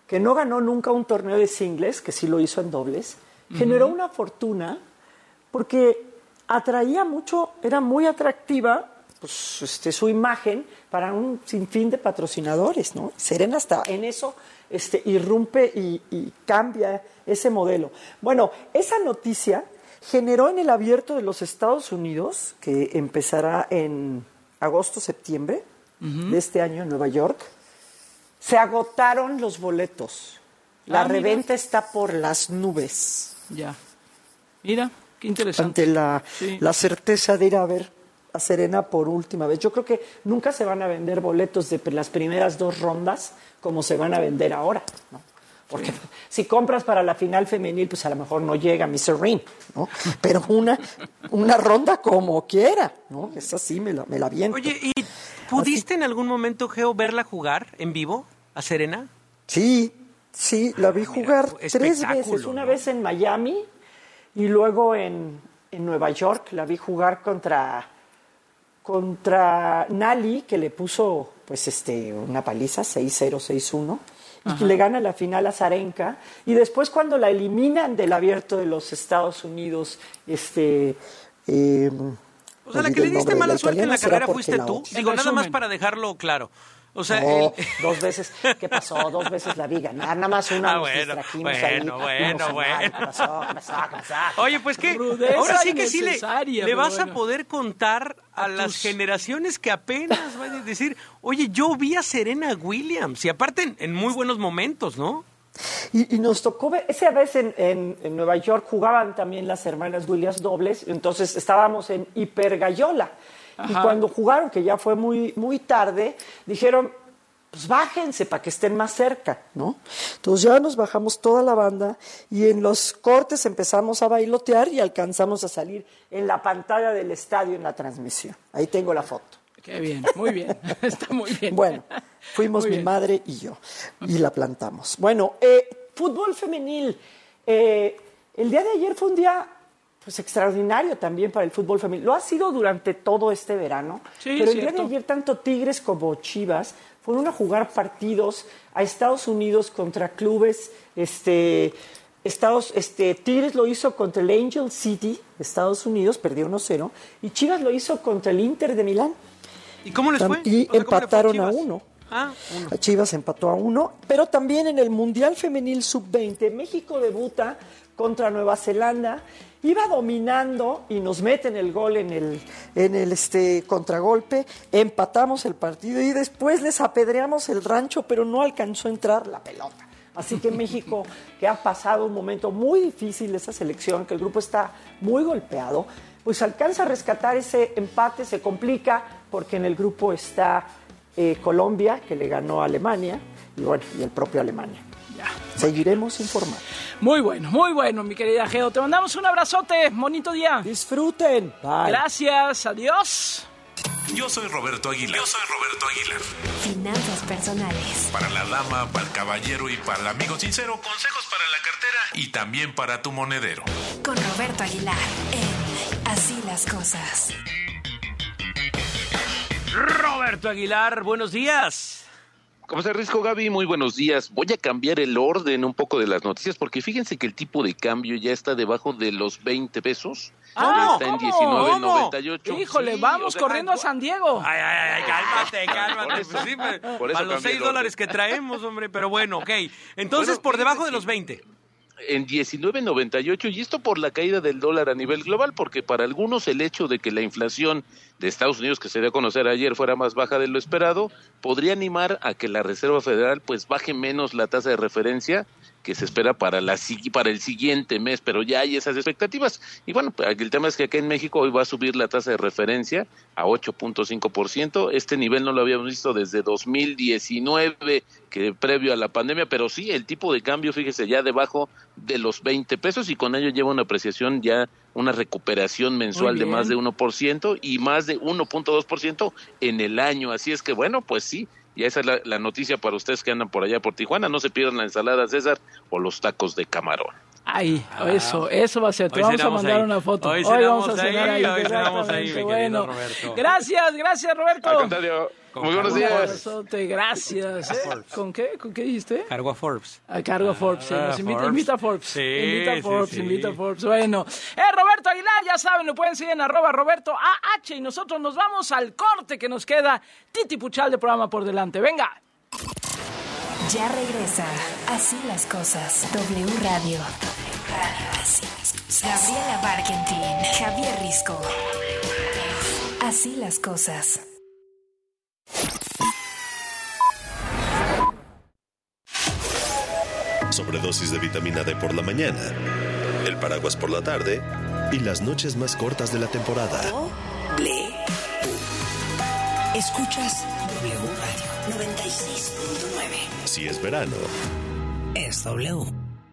que no ganó nunca un torneo de singles, que sí lo hizo en dobles, uh-huh. generó una fortuna porque atraía mucho, era muy atractiva pues, este, su imagen para un sinfín de patrocinadores, ¿no? Serena hasta en eso este, irrumpe y, y cambia ese modelo. Bueno, esa noticia generó en el Abierto de los Estados Unidos, que empezará en agosto-septiembre uh-huh. de este año en Nueva York, se agotaron los boletos. La ah, reventa está por las nubes.
Ya. Mira, qué interesante.
Ante la, sí. la certeza de ir a ver a Serena por última vez. Yo creo que nunca se van a vender boletos de las primeras dos rondas como se van a vender ahora, ¿no? Porque sí. si compras para la final femenil, pues a lo mejor no llega mi Serena, ¿no? Pero una, una ronda como quiera, ¿no? Esa sí me la, me la viento.
Oye, ¿y pudiste Así... en algún momento, Geo, verla jugar en vivo a Serena?
Sí, sí, la vi jugar Mira, tres veces. Una ¿no? vez en Miami y luego en, en Nueva York. La vi jugar contra, contra Nali, que le puso pues este una paliza, seis cero, seis uno. Y que le gana la final a Zarenka, y después cuando la eliminan del Abierto de los Estados Unidos, este... Eh,
o sea, la que le diste mala suerte en la carrera fuiste tú. Digo, nada más para dejarlo claro. O sea,
no,
el...
dos veces, ¿qué pasó? Dos veces la vi ganar, nada más una
ah,
nos
bueno,
distrajimos
bueno,
ahí.
Bueno, bueno,
¿Qué pasó? ¿Qué pasó? ¿Qué pasó?
Oye, pues qué, ahora sí que sí le, le vas bueno. a poder contar a, a las tus... generaciones que apenas van a decir, oye, yo vi a Serena Williams, y aparte en, en muy buenos momentos, ¿no?
Y, y nos tocó ver, esa vez en, en, en Nueva York jugaban también las hermanas Williams dobles, entonces estábamos en Hipergallola. Ajá. Y cuando jugaron, que ya fue muy, muy tarde, dijeron, pues bájense para que estén más cerca, ¿no? Entonces ya nos bajamos toda la banda y en los cortes empezamos a bailotear y alcanzamos a salir en la pantalla del estadio en la transmisión. Ahí tengo la foto.
Qué bien, muy bien, está muy bien.
Bueno, fuimos mi madre y yo y la plantamos. Bueno, eh, fútbol femenil. Eh, el día de ayer fue un día pues extraordinario también para el fútbol femenil. Lo ha sido durante todo este verano,
sí,
pero el
cierto.
día de ayer tanto Tigres como Chivas fueron a jugar partidos a Estados Unidos contra clubes, este, Estados, este, Tigres lo hizo contra el Angel City, Estados Unidos, perdió uno cero, y Chivas lo hizo contra el Inter de Milán.
¿Y cómo les fue?
Y
o sea,
empataron
a,
a uno.
Ah, uno.
A Chivas empató a uno, pero también en el Mundial Femenil sub veinte, México debuta contra Nueva Zelanda, iba dominando y nos meten el gol en el, en el este, contragolpe, empatamos el partido y después les apedreamos el rancho, pero no alcanzó a entrar la pelota. Así que México, que ha pasado un momento muy difícil, esa selección, que el grupo está muy golpeado, pues alcanza a rescatar ese empate, se complica porque en el grupo está eh, Colombia, que le ganó a Alemania, y bueno, y el propio Alemania. Ya. Seguiremos informando.
Muy bueno, muy bueno, mi querida Geo. Te mandamos un abrazote, bonito día.
Disfruten. Bye.
Gracias, adiós.
Yo soy Roberto Aguilar. Yo soy Roberto Aguilar.
Finanzas personales.
Para la dama, para el caballero y para el amigo sincero, consejos para la cartera y también para tu monedero.
Con Roberto Aguilar en Así las Cosas.
Roberto Aguilar, buenos días.
¿Cómo está, Risco, Gaby? Muy buenos días. Voy a cambiar el orden un poco de las noticias porque fíjense que el tipo de cambio ya está debajo de los veinte pesos.
Ah,
está en diecinueve noventa y ocho.
Híjole, sí, vamos o sea, corriendo a San Diego.
Ay, ay, ay, cálmate, cálmate. Por eso, pues sí, por, por eso a los seis dólares que traemos, hombre, pero bueno, ok. Entonces, bueno, por debajo de los veinte.
En diecinueve noventa y ocho, y esto por la caída del dólar a nivel global, porque para algunos el hecho de que la inflación de Estados Unidos, que se dio a conocer ayer, fuera más baja de lo esperado, podría animar a que la Reserva Federal pues baje menos la tasa de referencia que se espera para la para el siguiente mes, pero ya hay esas expectativas. Y bueno, el tema es que acá en México hoy va a subir la tasa de referencia a ocho punto cinco por ciento. Este nivel no lo habíamos visto desde dos mil diecinueve, que previo a la pandemia, pero sí, el tipo de cambio, fíjese, ya debajo de los veinte pesos, y con ello lleva una apreciación, ya una recuperación mensual de más de uno por ciento y más de uno punto dos por ciento en el año. Así es que bueno, pues sí, ya esa es la, la noticia para ustedes que andan por allá por Tijuana. No se pierdan la ensalada César o los tacos de camarón.
Ay, eso, eso va a ser. Te
Hoy
vamos a mandar
ahí.
una foto.
Hoy,
Hoy vamos a cenar
ahí.
ahí.
Hoy cenamos ahí, mi querido
Bueno,
Roberto.
gracias, gracias, Roberto.
Al contrario, muy buenos días.
Un abrazote, gracias. ¿eh? ¿Con qué? ¿Con qué dijiste?
Cargo a Forbes.
A cargo a Forbes, sí. Nos invita,
Forbes.
invita a Forbes.
Sí,
invita a
sí,
Forbes,
sí.
invita a Forbes. Bueno, eh, Roberto Aguilar, ya saben, lo pueden seguir en arroba Roberto A H y nosotros nos vamos al corte que nos queda Titi Puchal de programa por delante. Venga.
Ya regresa. Así las cosas. W Radio. Así las cosas. Gabriela Barkentin. Javier Risco. Así las cosas.
Sobredosis de vitamina D por la mañana, el paraguas por la tarde y las noches más cortas de la temporada.
W. Escuchas W Radio noventa y seis punto nueve.
Si es verano,
Es W.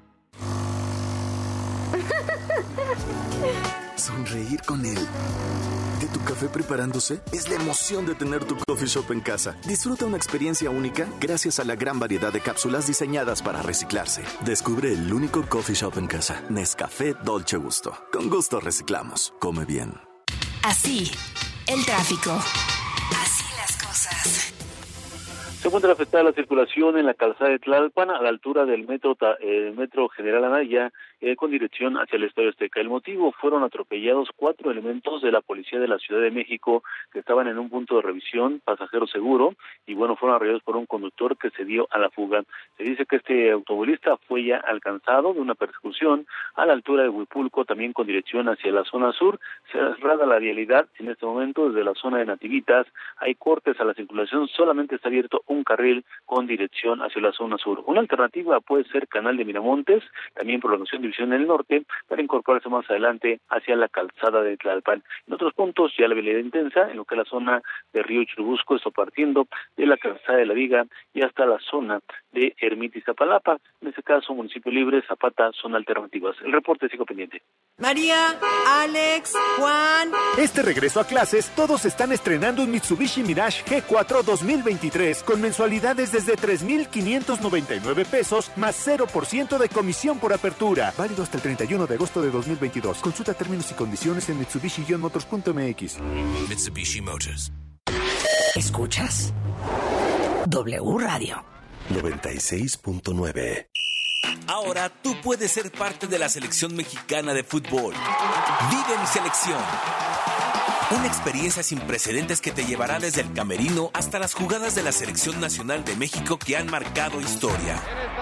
Sonreír con él. De tu café preparándose es la emoción de tener tu coffee shop en casa. Disfruta una experiencia única gracias a la gran variedad de cápsulas diseñadas para reciclarse. Descubre el único coffee shop en casa. Nescafé Dolce Gusto. Con gusto reciclamos. Come bien.
Así, el tráfico. Así las cosas.
Se encuentra afectada la circulación en la calzada de Tlalpan a la altura del metro, eh, metro General Anaya eh, con dirección hacia el Estadio Azteca. El motivo fueron atropellados cuatro elementos de la Policía de la Ciudad de México que estaban en un punto de revisión, pasajero seguro, y bueno, fueron arrollados por un conductor que se dio a la fuga. Se dice que este automovilista fue ya alcanzado de una persecución a la altura de Huipulco, también con dirección hacia la zona sur. Se cerrada la vialidad en este momento desde la zona de Nativitas. Hay cortes a la circulación, solamente está abierto un carril con dirección hacia la zona sur. Una alternativa puede ser Canal de Miramontes, también prolongación División del Norte, para incorporarse más adelante hacia la calzada de Tlalpan. En otros puntos ya la vialidad intensa, en lo que es la zona de Río Churubusco, esto partiendo de la calzada de la Viga y hasta la zona de Ermita y Iztapalapa. En este caso, Municipio Libre, Zapata, son alternativas. El reporte sigo pendiente.
María, Alex, Juan.
Este regreso a clases, todos están estrenando un Mitsubishi Mirage G cuatro dos mil veintitrés con mensualidades desde tres mil quinientos noventa y nueve pesos más cero por ciento de comisión por apertura. Válido hasta el treinta y uno de agosto de dos mil veintidós. Consulta términos y condiciones en mitsubishi motors punto m x.
Mitsubishi Motors. Escuchas W Radio
noventa y seis punto nueve.
Ahora tú puedes ser parte de la selección mexicana de fútbol. Vive mi selección. Una experiencia sin precedentes que te llevará desde el camerino hasta las jugadas de la Selección Nacional de México que han marcado historia.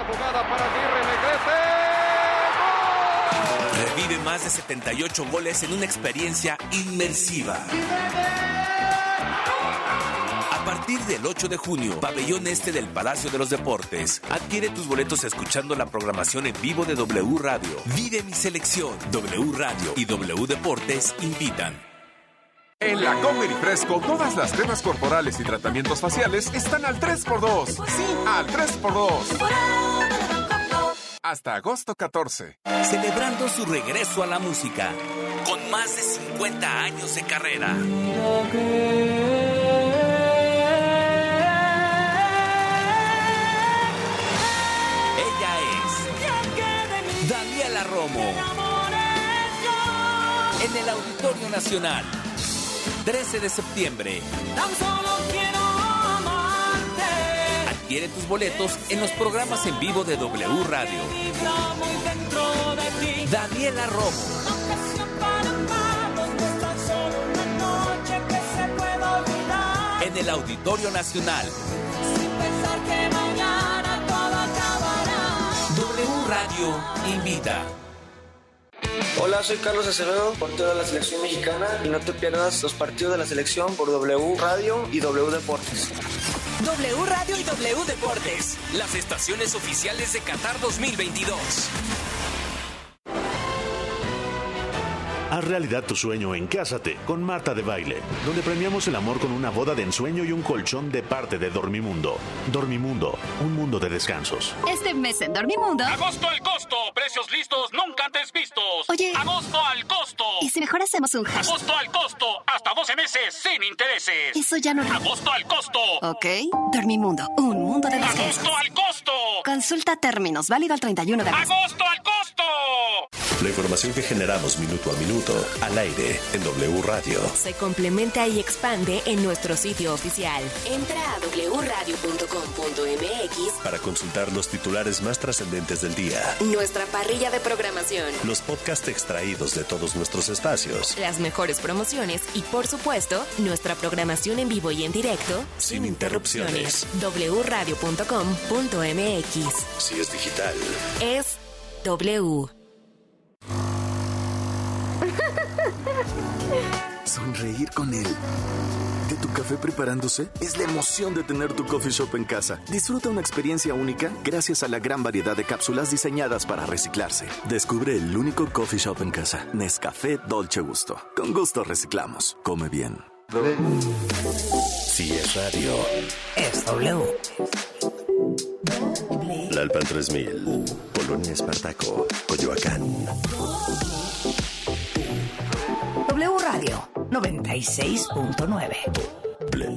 Revive más de setenta y ocho goles en una experiencia inmersiva. A partir del ocho de junio, Pabellón Este del Palacio de los Deportes. Adquiere tus boletos escuchando la programación en vivo de W Radio. Vive mi selección. W Radio y W Deportes invitan.
En la Comer y Fresco, todas las cremas corporales y tratamientos faciales están al tres por dos. Sí, al tres por dos. Hasta agosto catorce.
Celebrando su regreso a la música, con más de cincuenta años de carrera. Ella es Daniela Romo. En el Auditorio Nacional. trece de septiembre.
Tan solo quiero amarte.
Adquiere tus boletos en los programas en vivo de W Radio. Daniela Romo. En el Auditorio Nacional.
Sin pensar que mañana todo acabará.
W Radio invita.
Hola, soy Carlos Acevedo, portero de la selección mexicana, y no te pierdas los partidos de la selección por W Radio y W Deportes.
W Radio y W Deportes, las estaciones oficiales de Qatar dos mil veintidós.
Haz realidad tu sueño en Cásate con Marta de Baile, donde premiamos el amor con una boda de ensueño y un colchón de parte de Dormimundo. Dormimundo, un mundo de descansos.
Este mes en Dormimundo...
¡Agosto al costo! ¡Precios listos nunca antes vistos!
Oye...
¡Agosto al costo!
¿Y si mejor hacemos un hashtag?
¡Agosto al costo! ¡Hasta doce meses sin intereses!
Eso ya no...
¡Agosto al costo!
Ok. Dormimundo, un mundo de descansos.
¡Agosto al costo!
Consulta términos, válido al treinta y uno de agosto.
¡Agosto al costo!
la información que generamos minuto a minuto al aire en W Radio.
Se complementa y expande en nuestro sitio oficial. Entra a doble u radio punto com punto m x
para consultar los titulares más trascendentes del día,
nuestra parrilla de programación,
los podcasts extraídos de todos nuestros espacios,
las mejores promociones y, por supuesto, nuestra programación en vivo y en directo
sin interrupciones.
doble u radio punto com punto m x.
Si es digital,
es W.
Sonreír con él. ¿De tu café preparándose? Es la emoción de tener tu coffee shop en casa. Disfruta una experiencia única gracias a la gran variedad de cápsulas diseñadas para reciclarse. Descubre el único coffee shop en casa. Nescafé Dolce Gusto. Con gusto reciclamos. Come bien.
si es radio,
es W.
La Alpan tres mil, Polonia Espartaco, Coyoacán.
W Radio noventa y seis punto nueve.